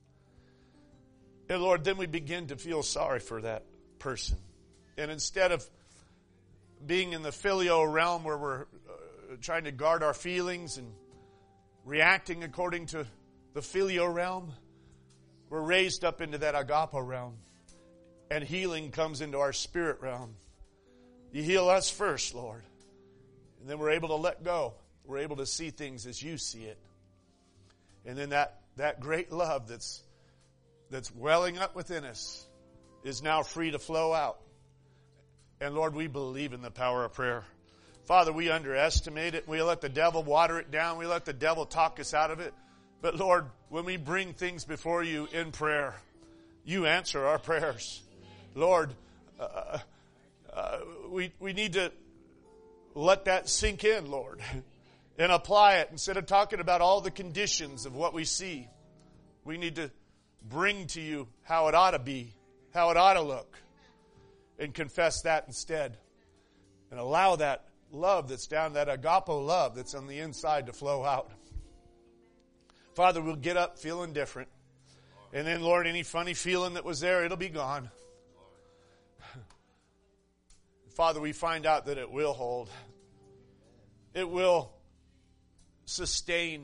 And Lord, then we begin to feel sorry for that person. And instead of being in the filial realm where we're trying to guard our feelings and reacting according to the filial realm, we're raised up into that agape realm. And healing comes into our spirit realm. You heal us first, Lord. And then we're able to let go. We're able to see things as you see it. And then that great love that's welling up within us is now free to flow out. And Lord, we believe in the power of prayer. Father, we underestimate it. We let the devil water it down. We let the devil talk us out of it. But Lord, when we bring things before you in prayer, you answer our prayers. Lord, we need to let that sink in, Lord, and apply it. Instead of talking about all the conditions of what we see, we need to bring to you how it ought to be, how it ought to look, and confess that instead. And allow that love that's down, that agape love that's on the inside, to flow out. Father, we'll get up feeling different. And then, Lord, any funny feeling that was there, it'll be gone. Father, we find out that it will hold. It will sustain.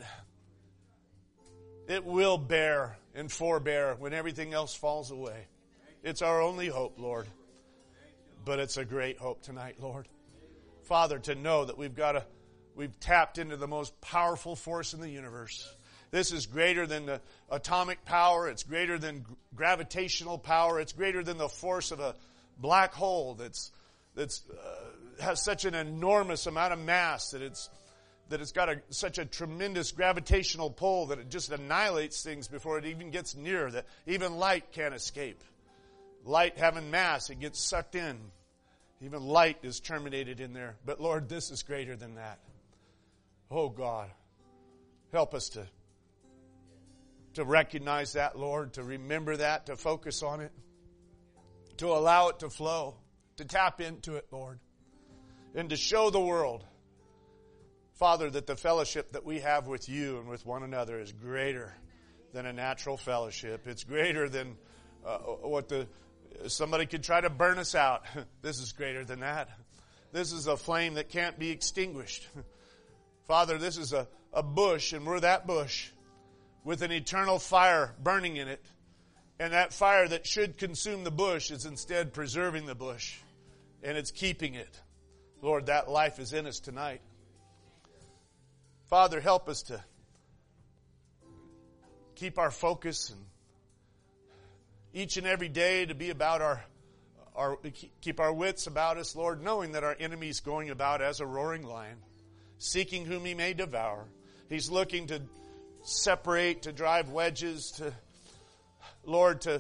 It will bear and forbear when everything else falls away. It's our only hope, Lord. But it's a great hope tonight, Lord. Father, to know that we've tapped into the most powerful force in the universe. This is greater than the atomic power. It's greater than gravitational power. It's greater than the force of black hole has such an enormous amount of mass that it's got such a tremendous gravitational pull that it just annihilates things before it even gets near, that even light can't escape. Light having mass, it gets sucked in. Even light is terminated in there. But Lord, this is greater than that. Oh God, help us to recognize that, Lord, to remember that, to focus on it, to allow it to flow, to tap into it, Lord, and to show the world, Father, that the fellowship that we have with you and with one another is greater than a natural fellowship. It's greater than somebody could try to burn us out. This is greater than that. This is a flame that can't be extinguished. Father, this is a bush, and we're that bush with an eternal fire burning in it. And that fire that should consume the bush is instead preserving the bush, and it's keeping it. Lord, that life is in us tonight. Father, help us to keep our focus and each and every day to be about keep our wits about us, Lord, knowing that our enemy's going about as a roaring lion, seeking whom he may devour. He's looking to separate, to drive wedges, Lord, to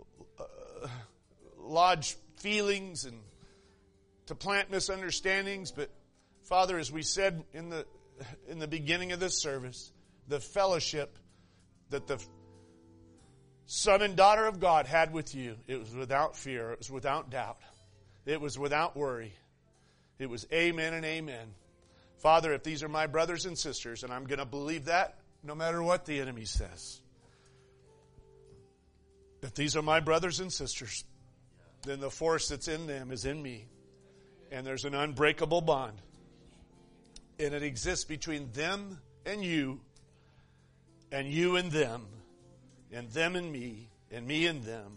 lodge feelings and to plant misunderstandings. But Father, as we said in the beginning of this service, the fellowship that the Son and daughter of God had with you, it was without fear, it was without doubt, it was without worry. It was amen and amen. Father, if these are my brothers and sisters, and I'm going to believe that no matter what the enemy says, if these are my brothers and sisters, then the force that's in them is in me. And there's an unbreakable bond. And it exists between them and you and them, and them and me and them.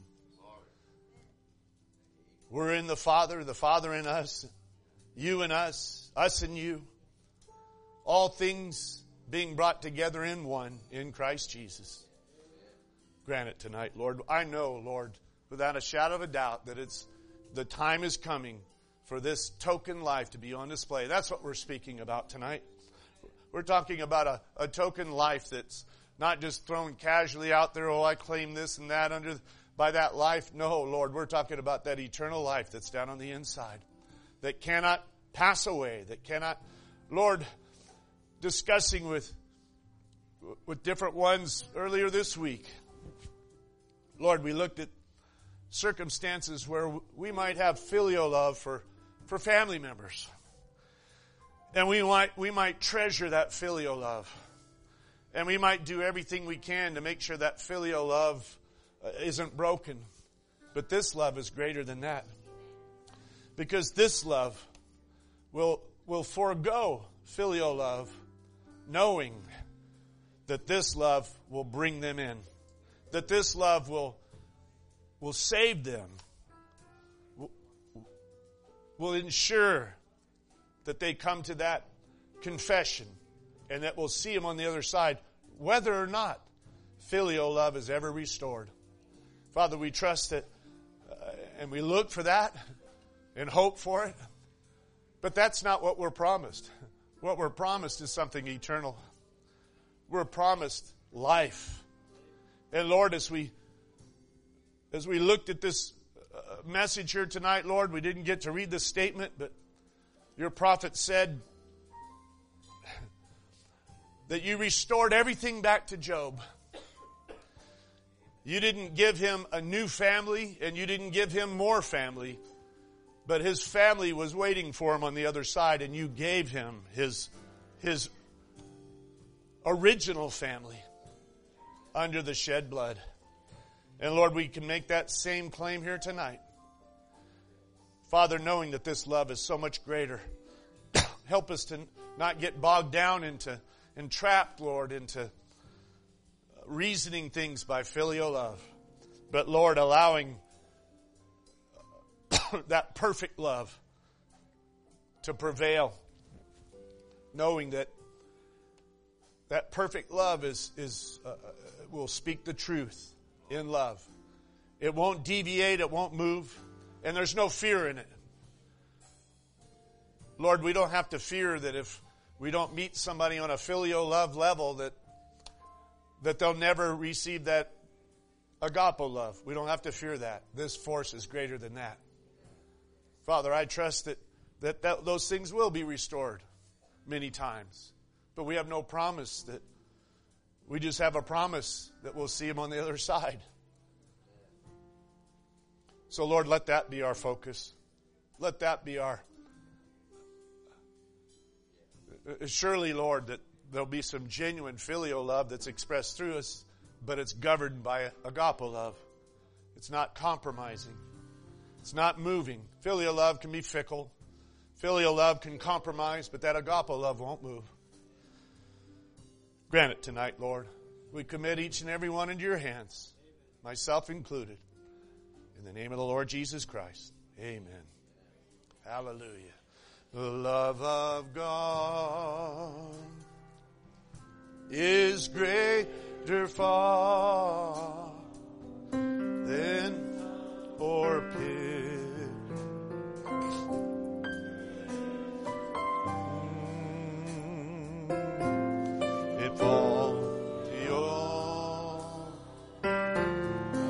We're in the Father in us, you and us and you. All things being brought together in one, in Christ Jesus. Grant it tonight, Lord. I know, Lord, without a shadow of a doubt, that the time is coming for this token life to be on display. That's what we're speaking about tonight. We're talking about a token life that's not just thrown casually out there, oh, I claim this and that by that life. No, Lord, we're talking about that eternal life that's down on the inside, that cannot pass away, that cannot, Lord, discussing with different ones earlier this week. Lord, we looked at circumstances where we might have filial love for family members. And we might treasure that filial love. And we might do everything we can to make sure that filial love isn't broken. But this love is greater than that. Because this love will forego filial love, knowing that this love will bring them in. That this love will save them. Will ensure that they come to that confession and that we'll see them on the other side, whether or not filial love is ever restored. Father, we trust that and we look for that and hope for it. But that's not what we're promised. What we're promised is something eternal. We're promised life. And Lord, as we looked at this message here tonight, Lord, we didn't get to read the statement, but your prophet said that you restored everything back to Job. You didn't give him a new family, and you didn't give him more family, but his family was waiting for him on the other side, and you gave him his original family under the shed blood. And Lord, we can make that same claim here tonight. Father, knowing that this love is so much greater, help us to not get bogged down and trapped, Lord, into reasoning things by filial love. But Lord, allowing that perfect love to prevail, knowing that perfect love will speak the truth in love. It won't deviate, it won't move, And there's no fear in it. Lord, we don't have to fear that if we don't meet somebody on a filial love level that they'll never receive that agape love. We don't have to fear that. This force is greater than that. Father, I trust that those things will be restored many times. But we have no promise that we just have a promise that we'll see Him on the other side. So, Lord, let that be our focus. Let that be our... Surely, Lord, that there'll be some genuine filial love that's expressed through us, but it's governed by agape love. It's not compromising. It's not moving. Filial love can be fickle. Filial love can compromise, but that agape love won't move. Grant it tonight, Lord. We commit each and every one into your hands, myself included. In the name of the Lord Jesus Christ. Amen. Hallelujah. The love of God is greater far than or pit. It falls to your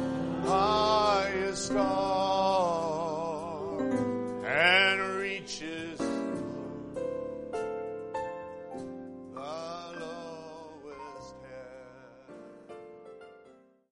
highest star and reaches